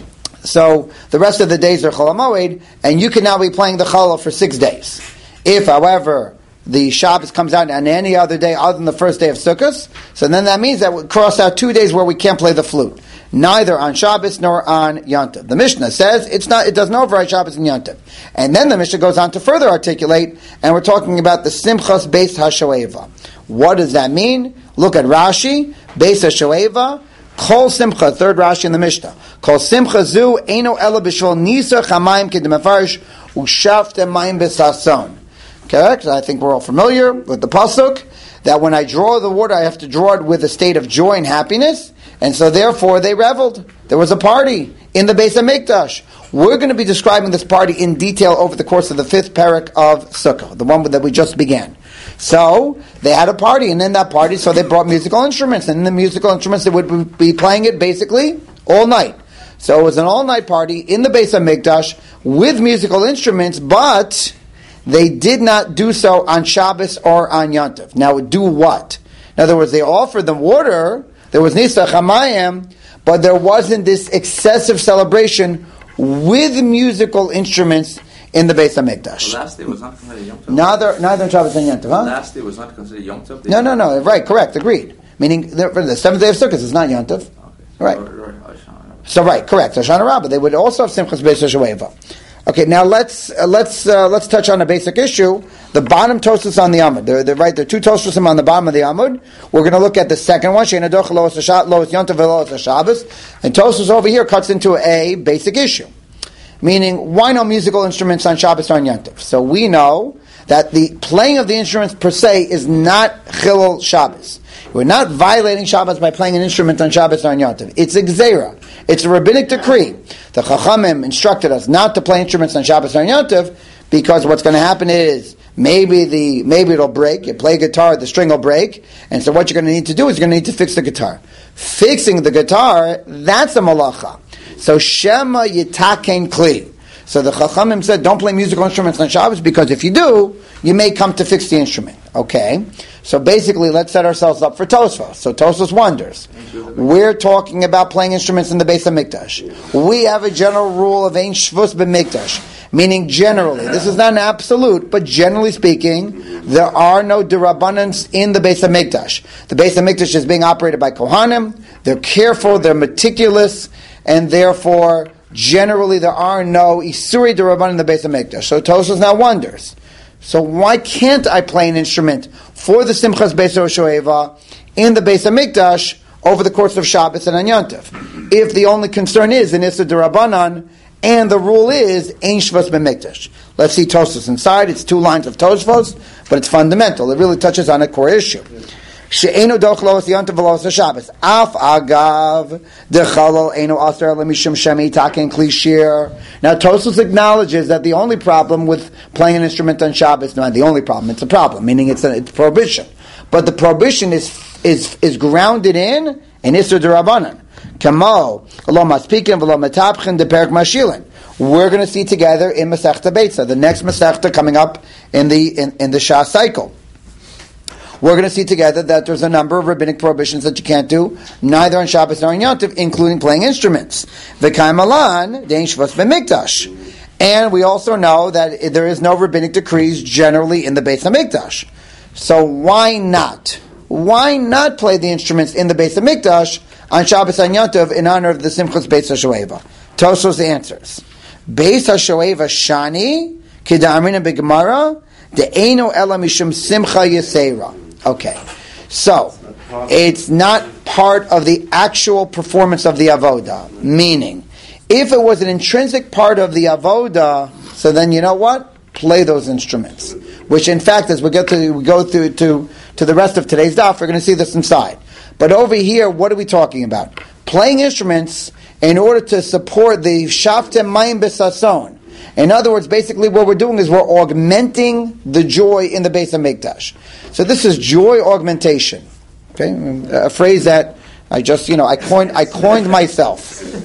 so the rest of the days are Chol HaMoed, and you can now be playing the Challah for six days. If, however, the Shabbos comes out on any other day other than the first day of Sukkot, so then that means that we cross out two days where we can't play the flute, neither on Shabbos nor on Yontov. The Mishnah says it's not; it doesn't override Shabbos and Yontov. And then the Mishnah goes on to further articulate, and we're talking about the Simchas Beis HaShoeva. What does that mean? Look at Rashi, Beis HaShoeva, Kol Simcha, third Rashi in the Mishnah. Kol Simcha zu eino ela b'shvol nisa chamayim kedemafarish u'shavte mayim b'sason. Correct? I think we're all familiar with the pasuk that when I draw the water, I have to draw it with a state of joy and happiness, and so therefore they reveled. There was a party in the Beis Hamikdash. We're going to be describing this party in detail over the course of the fifth parak of Sukkah, the one that we just began. So they had a party, and in that party, so they brought musical instruments, and in the musical instruments, they would be playing it basically all night. So it was an all-night party in the Beis Hamikdash with musical instruments, but they did not do so on Shabbos or on Yontov. Now, do what? In other words, they offered them water. There was Nisa Chamayim, but there wasn't this excessive celebration with musical instruments in the Beis Hamikdash. The last day was not considered Yom Tov. Neither, neither Shabbos and Yontov, huh? The last day was not considered Yom Tov. No, no, no. Right, correct, agreed. Meaning the, the seventh day of Sukkot is not Yontov. Okay. Right. So right, correct. Hoshana Rabbah. They would also have Simchas Beis HaShoeva. Okay, now let's uh, let's uh, let's touch on a basic issue. The bottom Tosfos on the Amud. They're, they're right. There are two Tosfos on the bottom of the Amud. We're going to look at the second one. She'ein hadocha lo es yontav velo es Shabbos. And Tosfos over here cuts into a basic issue, meaning why no musical instruments on Shabbos or on Yontav? So we know that the playing of the instruments per se is not chilul Shabbos. We're not violating Shabbos by playing an instrument on Shabbos or on Yontav. It's a gzeira. It's a rabbinic decree. The Chachamim instructed us not to play instruments on Shabbos or on Yontav because what's going to happen is maybe the maybe it'll break. You play guitar, the string will break, and so what you're going to need to do is you're going to need to fix the guitar. Fixing the guitar, that's a malacha. So Shema Yitaken Kli. So the Chachamim said, don't play musical instruments on Shabbos because if you do, you may come to fix the instrument. Okay? So basically, let's set ourselves up for Tosfos. So Tosfos wonders. We're talking about playing instruments in the Beis HaMikdash. We have a general rule of Ein Shvus B'Mikdash, meaning generally, this is not an absolute, but generally speaking, there are no derabbanans in the Beis HaMikdash. The Beis HaMikdash is being operated by Kohanim. They're careful, they're meticulous, and therefore, generally, there are no Isuri derabbanan in the Beis HaMikdash. So Tosfos now wonders. So why can't I play an instrument for the Simchas Beis Shoeva in the Beis HaMikdash over the course of Shabbos and on Yontav? If the only concern is an Issa D'Rabbanan, and the rule is Ein Shvus B'Mikdash. Let's see Tosfos inside. It's two lines of Tosfos, but it's fundamental. It really touches on a core issue. She'enu doch lo es Yontav v'lo es Shabbos. Af agav dechalol enu aser lemishum shemi taken klishir. Now Tosfos acknowledges that the only problem with playing an instrument on Shabbos, not the only problem, it's a problem, meaning it's a it's prohibition. But the prohibition is is is grounded in an Isur D'Rabbanan. Kamo lo maspikin v'lo metapchen de perik mashilin. We're going to see together in Masechta Beitza, the next Masechta coming up in the in, in the Shah cycle. We're going to see together that there's a number of rabbinic prohibitions that you can't do, neither on Shabbos nor on Yontif, including playing instruments. V'kai malan, dein shvus b'mikdash. And we also know that there is no rabbinic decrees generally in the Beis HaMikdash. So why not? Why not play the instruments in the Beis HaMikdash on Shabbos and Yontif in honor of the Simchas Beis HaShoeva? Tosfos answers. Beis HaShoeva shani, k'da'amrina b'gemara, de'eino ela mishum simcha yisera. Okay, so it's not part of the actual performance of the avoda. Meaning, if it was an intrinsic part of the avoda, so then you know what? Play those instruments. Which, in fact, as we get to we go through to to the rest of today's daf, we're going to see this inside. But over here, what are we talking about? Playing instruments in order to support the shaftem mayim b'sason. In other words, basically what we're doing is we're augmenting the joy in the Beis HaMikdash. So this is joy augmentation. Okay, a phrase that I just, you know, I coined, I coined myself.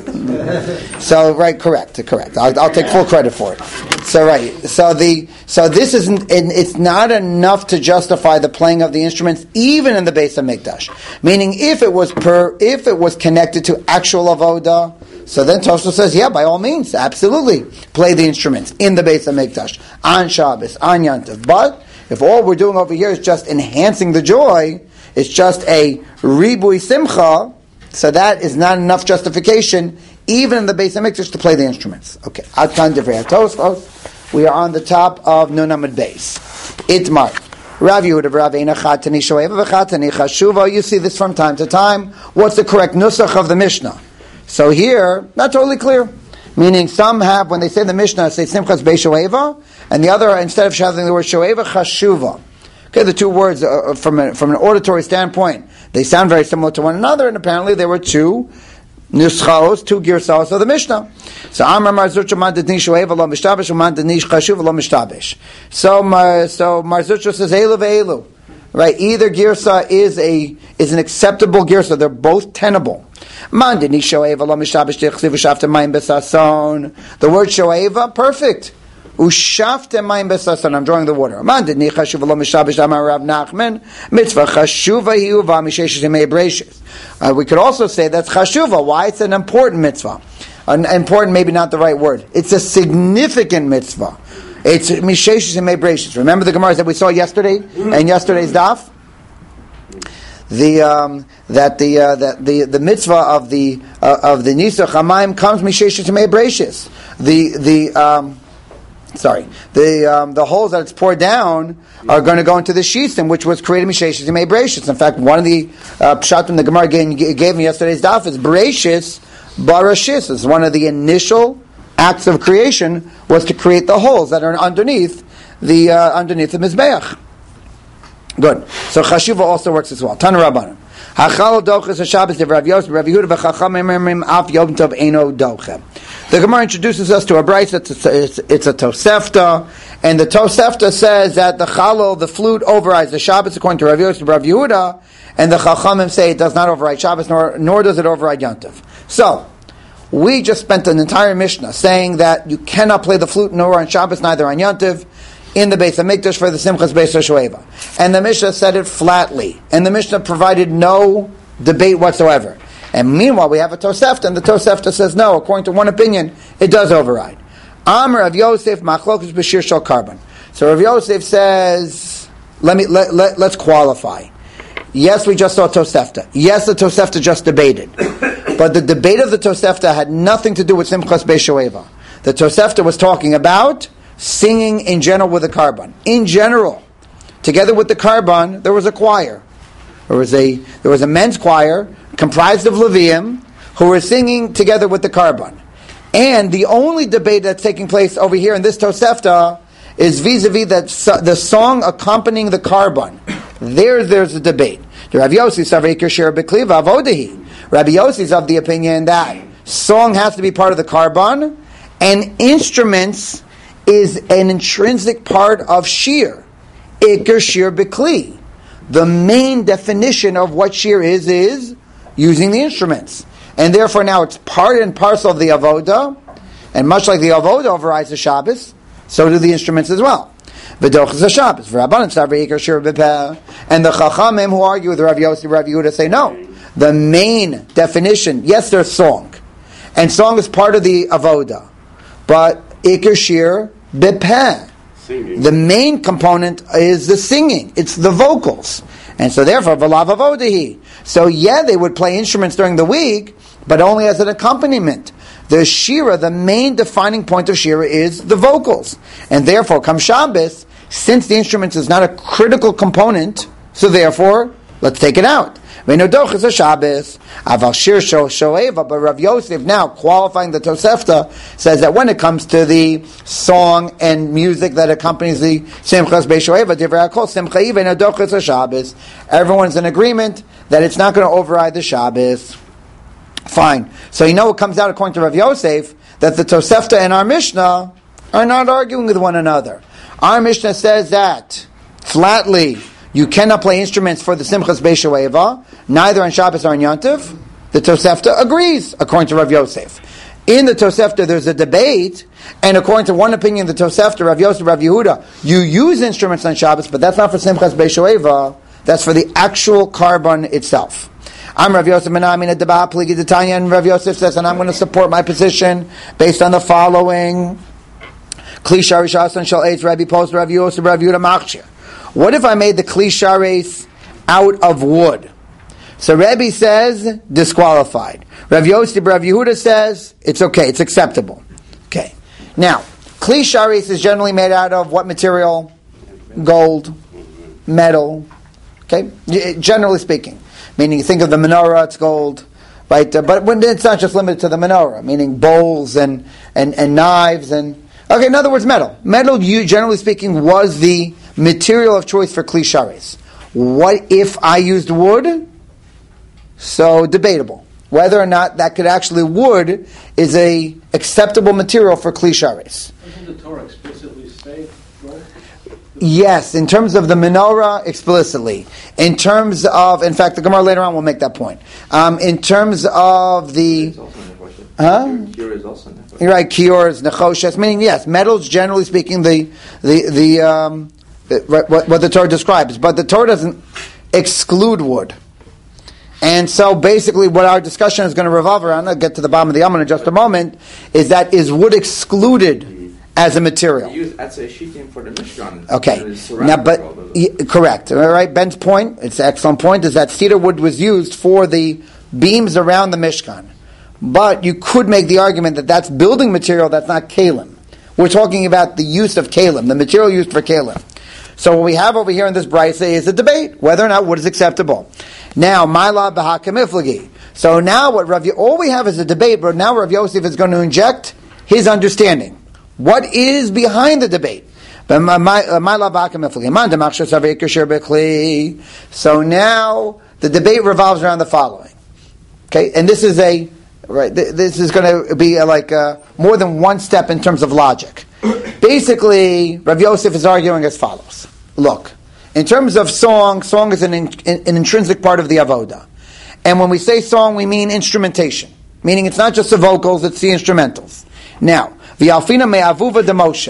So, right, correct, correct. I'll, I'll take full credit for it. So, right, so the, so this isn't, it's not enough to justify the playing of the instruments even in the Beis HaMikdash. Meaning, if it was per, if it was connected to actual avoda, so then Tosfos says, yeah, by all means, absolutely, play the instruments in the Beis HaMikdash, on Shabbos, on Yontif. But if all we're doing over here is just enhancing the joy, it's just a ribui simcha, so that is not enough justification, even in the Beis HaMikdash, to play the instruments. Okay, Ad kan divrei Tosfos. We are on the top of Nun Amud Beis. Itmar. Rav Yehuda, Rav Eina, Chatani Shoeva, Chatani Chashuva. You see this from time to time. What's the correct nusach of the Mishnah? So here, not totally clear. Meaning some have, when they say the Mishnah, say Simchas Beis Shoeva, and the other, instead of having the word Shoeva, Chashuva. Okay, the two words, uh, from, a, from an auditory standpoint, they sound very similar to one another, and apparently there were two nuschaos, two girsahos of the Mishnah. So Amar Mar Zutra man didni Shoeva lo mishtabesh, man didni Chashuva lo mishtabesh. So Mar, so Mar Zutra says, Elu ve'elu. Right, either girsa is a is an acceptable girsa. They're both tenable. The word shoeva, perfect. Ushaftem besason. I'm drawing the water. Uh, we could also say that's chashuva. Why? It's an important mitzvah. An important, maybe not the right word. It's a significant mitzvah. It's misheshes and mebreshis. Remember the Gemaras that we saw yesterday and yesterday's daf? The um, that the uh, that the the mitzvah of the uh, of the Nisuch Hamayim comes misheshes and mebreshis. The the um, sorry, the um, the holes that it's poured down are going to go into the shisim, which was created misheshis and made bereshis. In fact, one of the uh, pshatim the Gemara gave, gave me yesterday's daf is bereshis barashis. It's one of the initial acts of creation was to create the holes that are underneath the uh, underneath the mizbeach. Good. So chashuva also works as well. Tanu Rabbanan. Hachal doches haShabbos of Rav Yosef, Rav Yehuda v'chachamim emrim af Yom Tov eino dochem. The Gemara introduces us to a brayso. It's, it's, it's a Tosefta, and the Tosefta says that the chalol, the flute, overrides the Shabbos according to Rav Yosef and Rav Yehuda, and the chachamim say it does not override Shabbos, nor nor does it override Yom Tov. So we just spent an entire Mishnah saying that you cannot play the flute nor on Shabbos, neither on Yom Tov, in the Beis HaMikdash for the Simchas Beis HaShoeva. And the Mishnah said it flatly. And the Mishnah provided no debate whatsoever. And meanwhile, we have a Tosefta, and the Tosefta says no. According to one opinion, it does override. Amr Rav Yosef Machlokus B'Shir Shel Karban. So Rav Yosef says, let me let, let, let's qualify. Yes, we just saw Tosefta. Yes, the Tosefta just debated. But the debate of the Tosefta had nothing to do with Simchas Beis HaShoeva. The Tosefta was talking about singing in general with the karban. In general, together with the karban, there was a choir. There was a there was a men's choir comprised of Leviim who were singing together with the karban. And the only debate that's taking place over here in this Tosefta is vis-a-vis that so, the song accompanying the karban. There, there's a debate. Rabbi Yossi Rabbi Yossi is of the opinion that song has to be part of the karban, and instruments is an intrinsic part of shir. Iker shir b'kli. The main definition of what shir is, is using the instruments. And therefore now it's part and parcel of the avoda, and much like the avoda overrides the Shabbos, so do the instruments as well. V'dochas HaShabbos. V'rabbanan tzavri iker shir b'peh. And the Chachamim who argue with Rav Yossi, Rav Yehuda say no. The main definition, yes, there's song. And song is part of the avoda. But iker shir b'peh. Singing. The main component is the singing. It's the vocals. And so therefore, v'lav avodahi. So yeah, they would play instruments during the week, but only as an accompaniment. The shira, the main defining point of shira is the vocals. And therefore, come Shabbos, since the instruments is not a critical component, so therefore, let's take it out. V'nodoch is a Shabbos, aval shir shoeva, but Rav Yosef now, qualifying the Tosefta, says that when it comes to the song and music that accompanies the Simchas Beis Shoeva, divrei hakol simcha v'nodoch is a Shabbos, everyone's in agreement that it's not going to override the Shabbos. Fine. So you know what comes out according to Rav Yosef, that the Tosefta and our Mishnah are not arguing with one another. Our Mishnah says that, flatly, you cannot play instruments for the Simchas Beis Shoeva, neither on Shabbos or on Yom Tov. The Tosefta agrees, according to Rav Yosef. In the Tosefta, there's a debate, and according to one opinion, the Tosefta, Rav Yosef, Rav Yehuda, you use instruments on Shabbos, but that's not for Simchas Beis Shoeva, that's for the actual karban itself. I'm Rav Yosef Menamin at Deba Pligi D'Tanya, and Rav Yosef says, and I'm going to support my position based on the following: Kli Shari Shasan Shal Eitz Rabbi Post Rav Yosef Rav Yehuda Machshir. What if I made the Kli Shares out of wood? So Rebbe says disqualified. Rav Yosef Rav Yehuda says it's okay, it's acceptable. Okay. Now, Kli Shares is generally made out of what material? Gold, metal. Okay, generally speaking. Meaning, you think of the menorah, it's gold, right? Uh, but when it's not just limited to the menorah, meaning bowls and, and, and knives and... Okay, in other words, metal. Metal, you, generally speaking, was the material of choice for Kli Shares. What if I used wood? So, debatable. Whether or not that could actually, wood is a acceptable material for Kli Shares. Doesn't the Torah explicitly say gold? Yes, in terms of the menorah, explicitly. In terms of, in fact, the Gemara later on will make that point. Um, in terms of the... Huh? Kior is also nechoshes. You're right, kior is nechoshes, meaning, yes, metals, generally speaking, the, the, the, um, the what, what the Torah describes. But the Torah doesn't exclude wood. And so basically what our discussion is going to revolve around, I'll get to the bottom of the Yom in just a moment, is that is wood excluded as a material? You use etzei shitim for the Mishkan. Okay. Now, but y- correct. All right. Ben's point, it's an excellent point, is that cedar wood was used for the beams around the Mishkan. But you could make the argument that that's building material, that's not kalim. We're talking about the use of kalim, the material used for kalim. So what we have over here in this brisa is a debate whether or not wood is acceptable. Now, Maila b'hakamiflagi. So now what Rav, all we have is a debate, but now Rav Yosef is going to inject his understanding. What is behind the debate? So now the debate revolves around the following. Okay, and this is a right. This is going to be a, like a, more than one step in terms of logic. Basically, Rav Yosef is arguing as follows: look, in terms of song, song is an, in, an intrinsic part of the avoda, and when we say song, we mean instrumentation, meaning it's not just the vocals; it's the instrumentals. Now, v'alfina me'avuva de Moshe.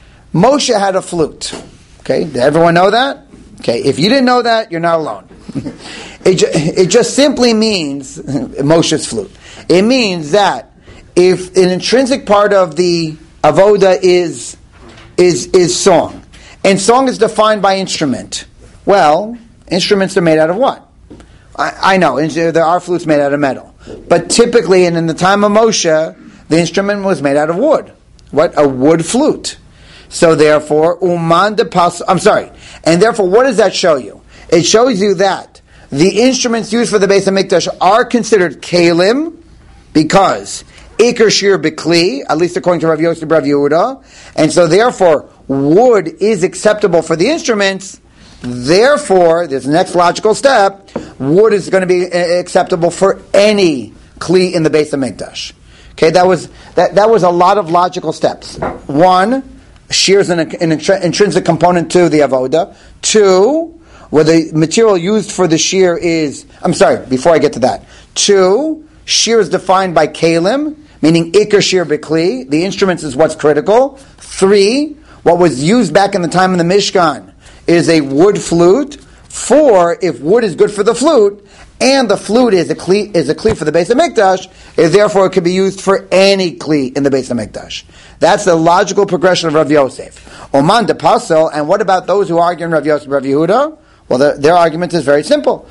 Moshe had a flute. Okay, did everyone know that? Okay, if you didn't know that, you're not alone. it, ju- it just simply means Moshe's flute. It means that if an intrinsic part of the avoda is is is song, and song is defined by instrument, well, instruments are made out of what? I, I know there are flutes made out of metal, but typically, and in the time of Moshe, the instrument was made out of wood. What? A wood flute. So therefore, uman de pas. I'm sorry, and therefore, what does that show you? It shows you that the instruments used for the Beis HaMikdash are considered kalim because iker shir b'kli, at least according to Rav Yosef Rav Yehuda, and so therefore, wood is acceptable for the instruments. Therefore, there's the next logical step: wood is going to be acceptable for any kli in the Beis HaMikdash. Okay, that was that. That was a lot of logical steps. One. Shear is an, an intrinsic component to the avoda. Two, where the material used for the shear is, I'm sorry, before I get to that. Two, shear is defined by kalim, meaning ikar shear b'kli. The instruments is what's critical. Three, what was used back in the time of the Mishkan is a wood flute. Four, if wood is good for the flute, and the flute is a kli, is a kli for the Beis HaMikdash, is therefore it can be used for any kli in the Beis HaMikdash. That's the logical progression of Rav Yosef. Oman de Pasel, and what about those who argue in Rav Yosef Rav Yehuda? Well, the, their argument is very simple.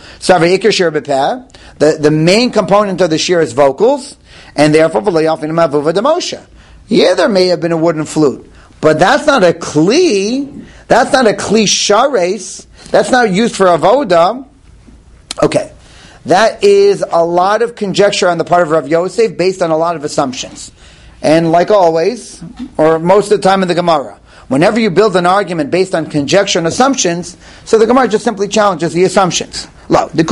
The, the main component of the shir is vocals, and therefore, yeah, there may have been a wooden flute, but that's not a kli, that's not a kli shares, that's not used for avoda. Okay. That is a lot of conjecture on the part of Rav Yosef based on a lot of assumptions. And like always, or most of the time in the Gemara, whenever you build an argument based on conjecture and assumptions, so the Gemara just simply challenges the assumptions. Lo, the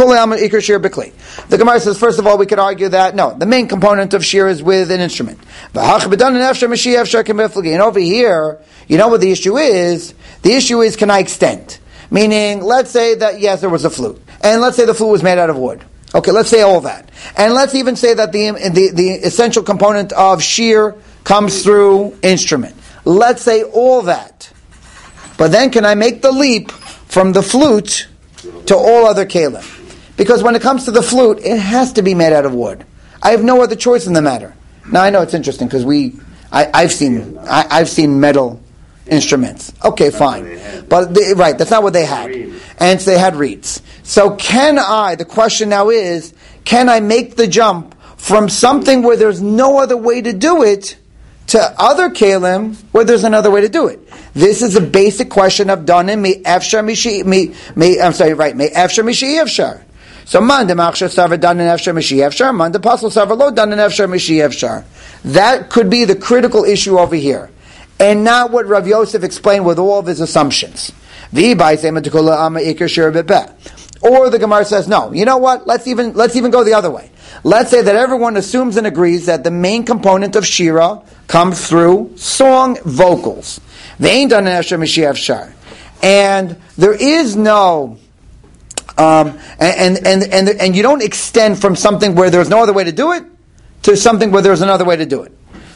Gemara says, first of all, we could argue that, no, the main component of shir is with an instrument. And over here, you know what the issue is? The issue is, can I extend? Meaning, let's say that, yes, there was a flute. And let's say the flute was made out of wood. Okay, let's say all that. And let's even say that the, the, the essential component of shear comes through instrument. Let's say all that. But then can I make the leap from the flute to all other kalim? Because when it comes to the flute, it has to be made out of wood. I have no other choice in the matter. Now I know it's interesting because we, I, I've seen, I, I've seen metal instruments. Okay, fine. But they, right, that's not what they had. And so they had reeds. So can I, the question now is, can I make the jump from something where there's no other way to do it to other kalim where there's another way to do it? This is a basic question of danim mi efshar mishi mi mi I'm sorry, right, mi efshar mishi efshar. So man de machshar savar danin efshar mishi efshar, man de pasal savar lo danin efshar mishi efshar. That could be the critical issue over here, and not what Rav Yosef explained with all of his assumptions. Or the Gemara says, no, you know what? Let's even let's even go the other way. Let's say that everyone assumes and agrees that the main component of shira comes through song vocals. And there is no um, and, and and and you don't extend from something where there's no other way to do it to something where there's another way to do it.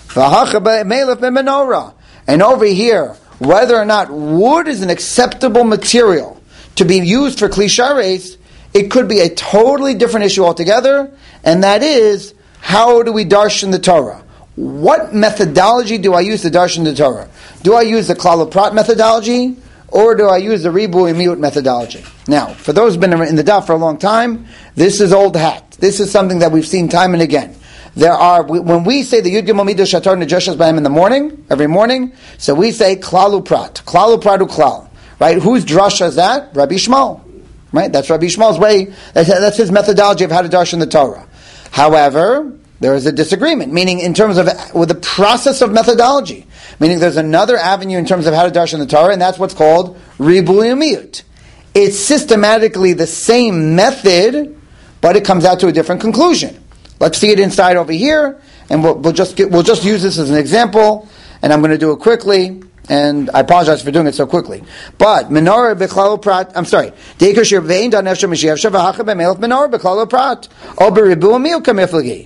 And over here, whether or not wood is an acceptable material to be used for kli shares, it could be a totally different issue altogether, and that is, how do we darshan the Torah? What methodology do I use to darshan the Torah? Do I use the klal prat methodology, or do I use the ribu and miut methodology? Now, for those who've been in the daf for a long time, this is old hat. This is something that we've seen time and again. there are, when we say the Yud Gimel Midas Shatar Nejeshas B'hem in the morning, every morning, so we say Klal Uprat. Klal Uprat Uklal. Right? Whose drasha is that? Rabbi Shmuel. Right? That's Rabbi Shmuel's way. That's, that's his methodology of how to darshan the Torah. However, there is a disagreement, meaning in terms of, with the process of methodology, meaning there's another avenue in terms of how to darshan the Torah, and that's what's called Ribui Umiyut. It's systematically the same method, but it comes out to a different conclusion. Let's see it inside over here, and we'll, we'll just get, we'll just use this as an example, and I'm going to do it quickly, and I apologize for doing it so quickly. But menorah b'klal prat, I'm sorry. Deikar shir vein dan nefsher mishiav shavahacha b'melech menorah b'klal prat. O b'ribu amil kamiflagi.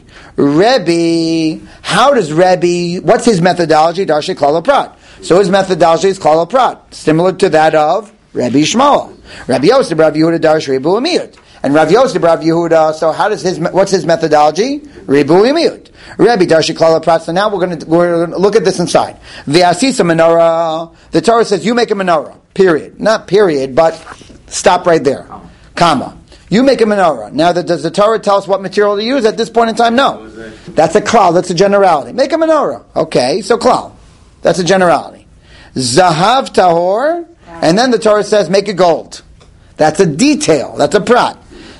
Rebbe, how does Rebbe? What's his methodology? Darshay klal prat. So his methodology is klal prat, similar to that of Rebbe Shmuel. Rabbi Yosef, Rabbi Yehuda Darsh Ribu Amiyut. And Rav Yosef, Rabbi Yehuda, so how does his, what's his methodology? Ribu Amiyut. Rabbi Darshi Klal Prat. So now we're going to, we're going to look at this inside. V'asisa menorah. The Torah says you make a menorah. Period. Not period, but stop right there. Comma. You make a menorah. Now, does the Torah tell us what material to use at this point in time? No. That's a klal. That's a generality. Make a menorah. Okay, so klal. That's a generality. Zahav tahor. And then the Torah says make it gold. That's a detail. That's a prat.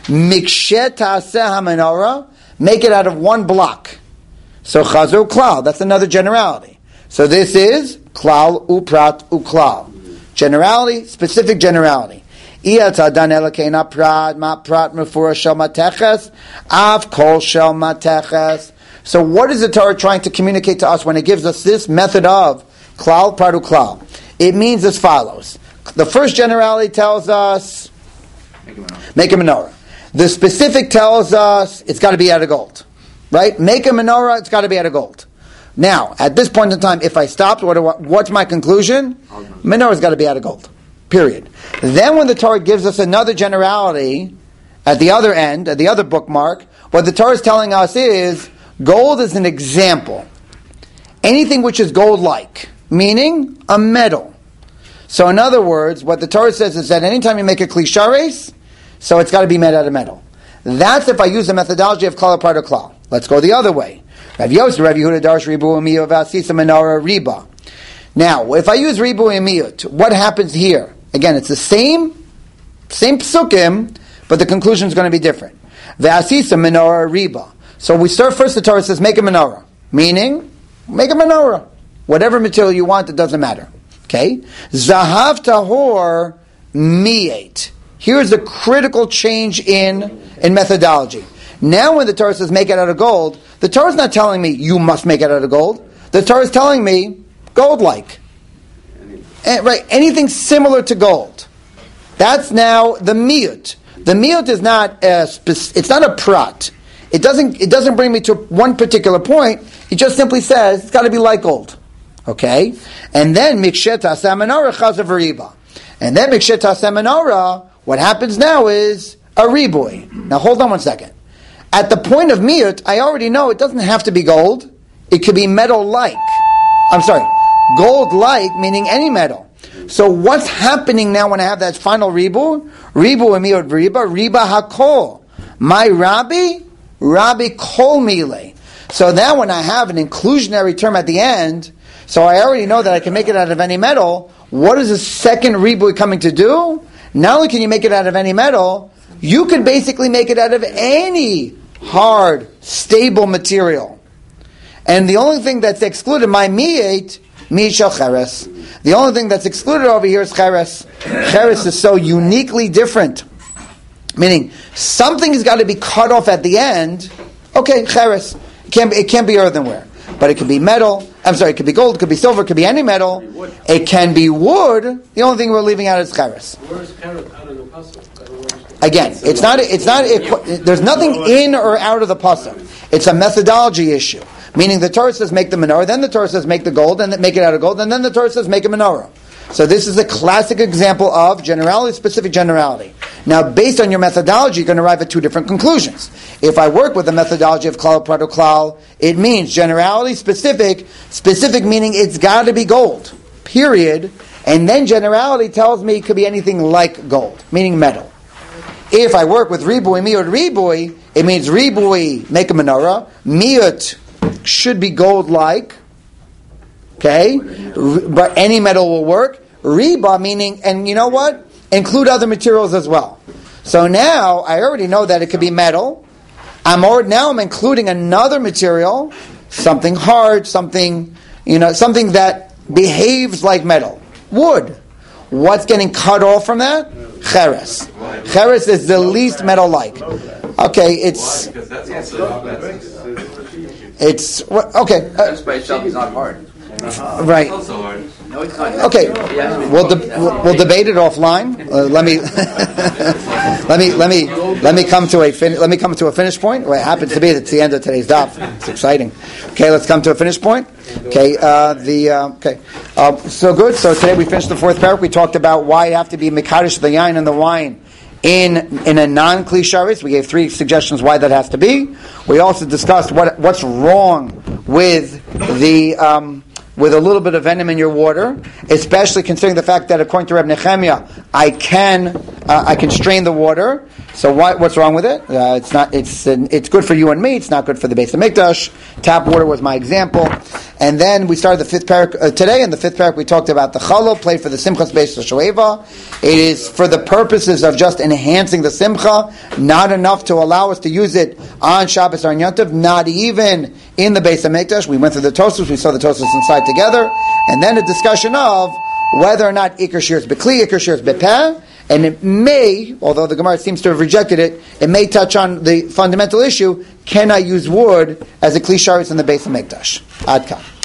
Mikshet ta'aseh ha-menorah. Make it out of one block. So chazu klal. That's another generality. So this is klal uprat uklal. Generality, specific generality. Iyat adan elokena prat ma prat mefura shel mateches av kol shel mateches. So what is the Torah trying to communicate to us when it gives us this method of klal prat uklal? It means as follows. The first generality tells us make a menorah. Make a menorah. The specific tells us it's got to be out of gold. Right? Make a menorah, it's got to be out of gold. Now, at this point in time, if I stopped, what, what, what's my conclusion? Menorah's got to be out of gold. Period. Then when the Torah gives us another generality, at the other end, at the other bookmark, what the Torah is telling us is, gold is an example. Anything which is gold-like, meaning a metal. So in other words, what the Torah says is that anytime you make a kli shares, so it's got to be made out of metal. That's if I use the methodology of klal apart or klal. Let's go the other way. Rav Yosef, Rav Yehuda Darsh Ribu Amiyut Vasisa Menorah Riba. Now, if I use Ribu Amiyut, what happens here? Again, it's the same, same psukim, but the conclusion is going to be different. Vasisa Menorah Riba. So we start first. The Torah says make a menorah, meaning make a menorah. Whatever material you want, it doesn't matter. Okay? Zahav tahor miyet. Here's the critical change in, in methodology. Now when the Torah says make it out of gold, the Torah is not telling me you must make it out of gold. The Torah is telling me gold-like. And, right, anything similar to gold. That's now the miyut. The miyut is not a spec- it's not a prat. It doesn't it doesn't bring me to one particular point. It just simply says it's got to be like gold. Okay? And then mikshet aseh menorah chazav riba. And then mikshet aseh menorah, what happens now is a riboy. Now hold on one second. At the point of miyut, I already know it doesn't have to be gold. It could be metal-like. I'm sorry, gold-like, meaning any metal. So what's happening now when I have that final ribu? Ribu and miyut riba, riba hakol. My rabbi, rabbi kol mile. So now when I have an inclusionary term at the end, so I already know that I can make it out of any metal, what is the second ribu coming to do? Not only can you make it out of any metal, you can basically make it out of any hard, stable material. And the only thing that's excluded, my miyet, mi shel cheres. The only thing that's excluded over here is cheres. Cheres is so uniquely different. Meaning, something has got to be cut off at the end. Okay, cheres. It can't be, it can't be earthenware. But it could be metal. I'm sorry, it could be gold, it could be silver, it could be any metal. It can be wood. The only thing we're leaving out is cheres. Where's carrot out of the puzzle? Again, it's not. It's not. It, there's nothing in or out of the pasuk. It's a methodology issue. Meaning the Torah says make the menorah, then the Torah says make the gold, and then make it out of gold, and then the Torah says make a menorah. So this is a classic example of generality, specific generality. Now, based on your methodology, you can arrive at two different conclusions. If I work with the methodology of klal prat klal, it means generality, specific, specific meaning it's got to be gold, period. And then generality tells me it could be anything like gold, meaning metal. If I work with riboy, miyot riboy, it means ribui, make a menorah. Miut should be gold-like. Okay? But any metal will work. Riba meaning, and you know what? Include other materials as well. So now, I already know that it could be metal. I'm already, now I'm including another material, something hard, something, you know, something that behaves like metal. Wood. What's getting cut off from that? Cheres. Cheres is the least metal-like. Okay, it's... Because that's also... It's... Okay. Uh, That's by itself is not hard. right. It's also hard. No, it's not. Okay, we'll, de- we'll, we'll debate it offline. Uh, let me, let me, let me, let me come to a fin- let me come to a finish point. Well, it happens to be that it's the end of today's daf. It's exciting. Okay, let's come to a finish point. Okay, uh, the uh, okay, uh, so good. So today we finished the fourth paragraph. We talked about why you have to be mekadosh the yain and the wine in in a non-klisharis. We gave three suggestions why that has to be. We also discussed what what's wrong with the. Um, with a little bit of venom in your water, especially considering the fact that according to Reb Nehemiah, I can uh, I can strain the water. So why, what's wrong with it? Uh, it's not. It's uh, it's good for you and me. It's not good for the Beis Hamikdash. Tap water was my example, and then we started the fifth parak uh, today. In the fifth parak, we talked about the challah played for the simchas Beis Shoeva. It is for the purposes of just enhancing the simcha, not enough to allow us to use it on Shabbos or on Yom Tov, not even in the Beis Hamikdash. We went through the Tosfos. We saw the Tosfos inside together, and then a discussion of whether or not Iker Shir is Bekli, Iker Shir is Bepeh, and it may, although the Gemara seems to have rejected it, it may touch on the fundamental issue, can I use wood as a Kli Sharis in the Beis Hamikdash? Ad Kan.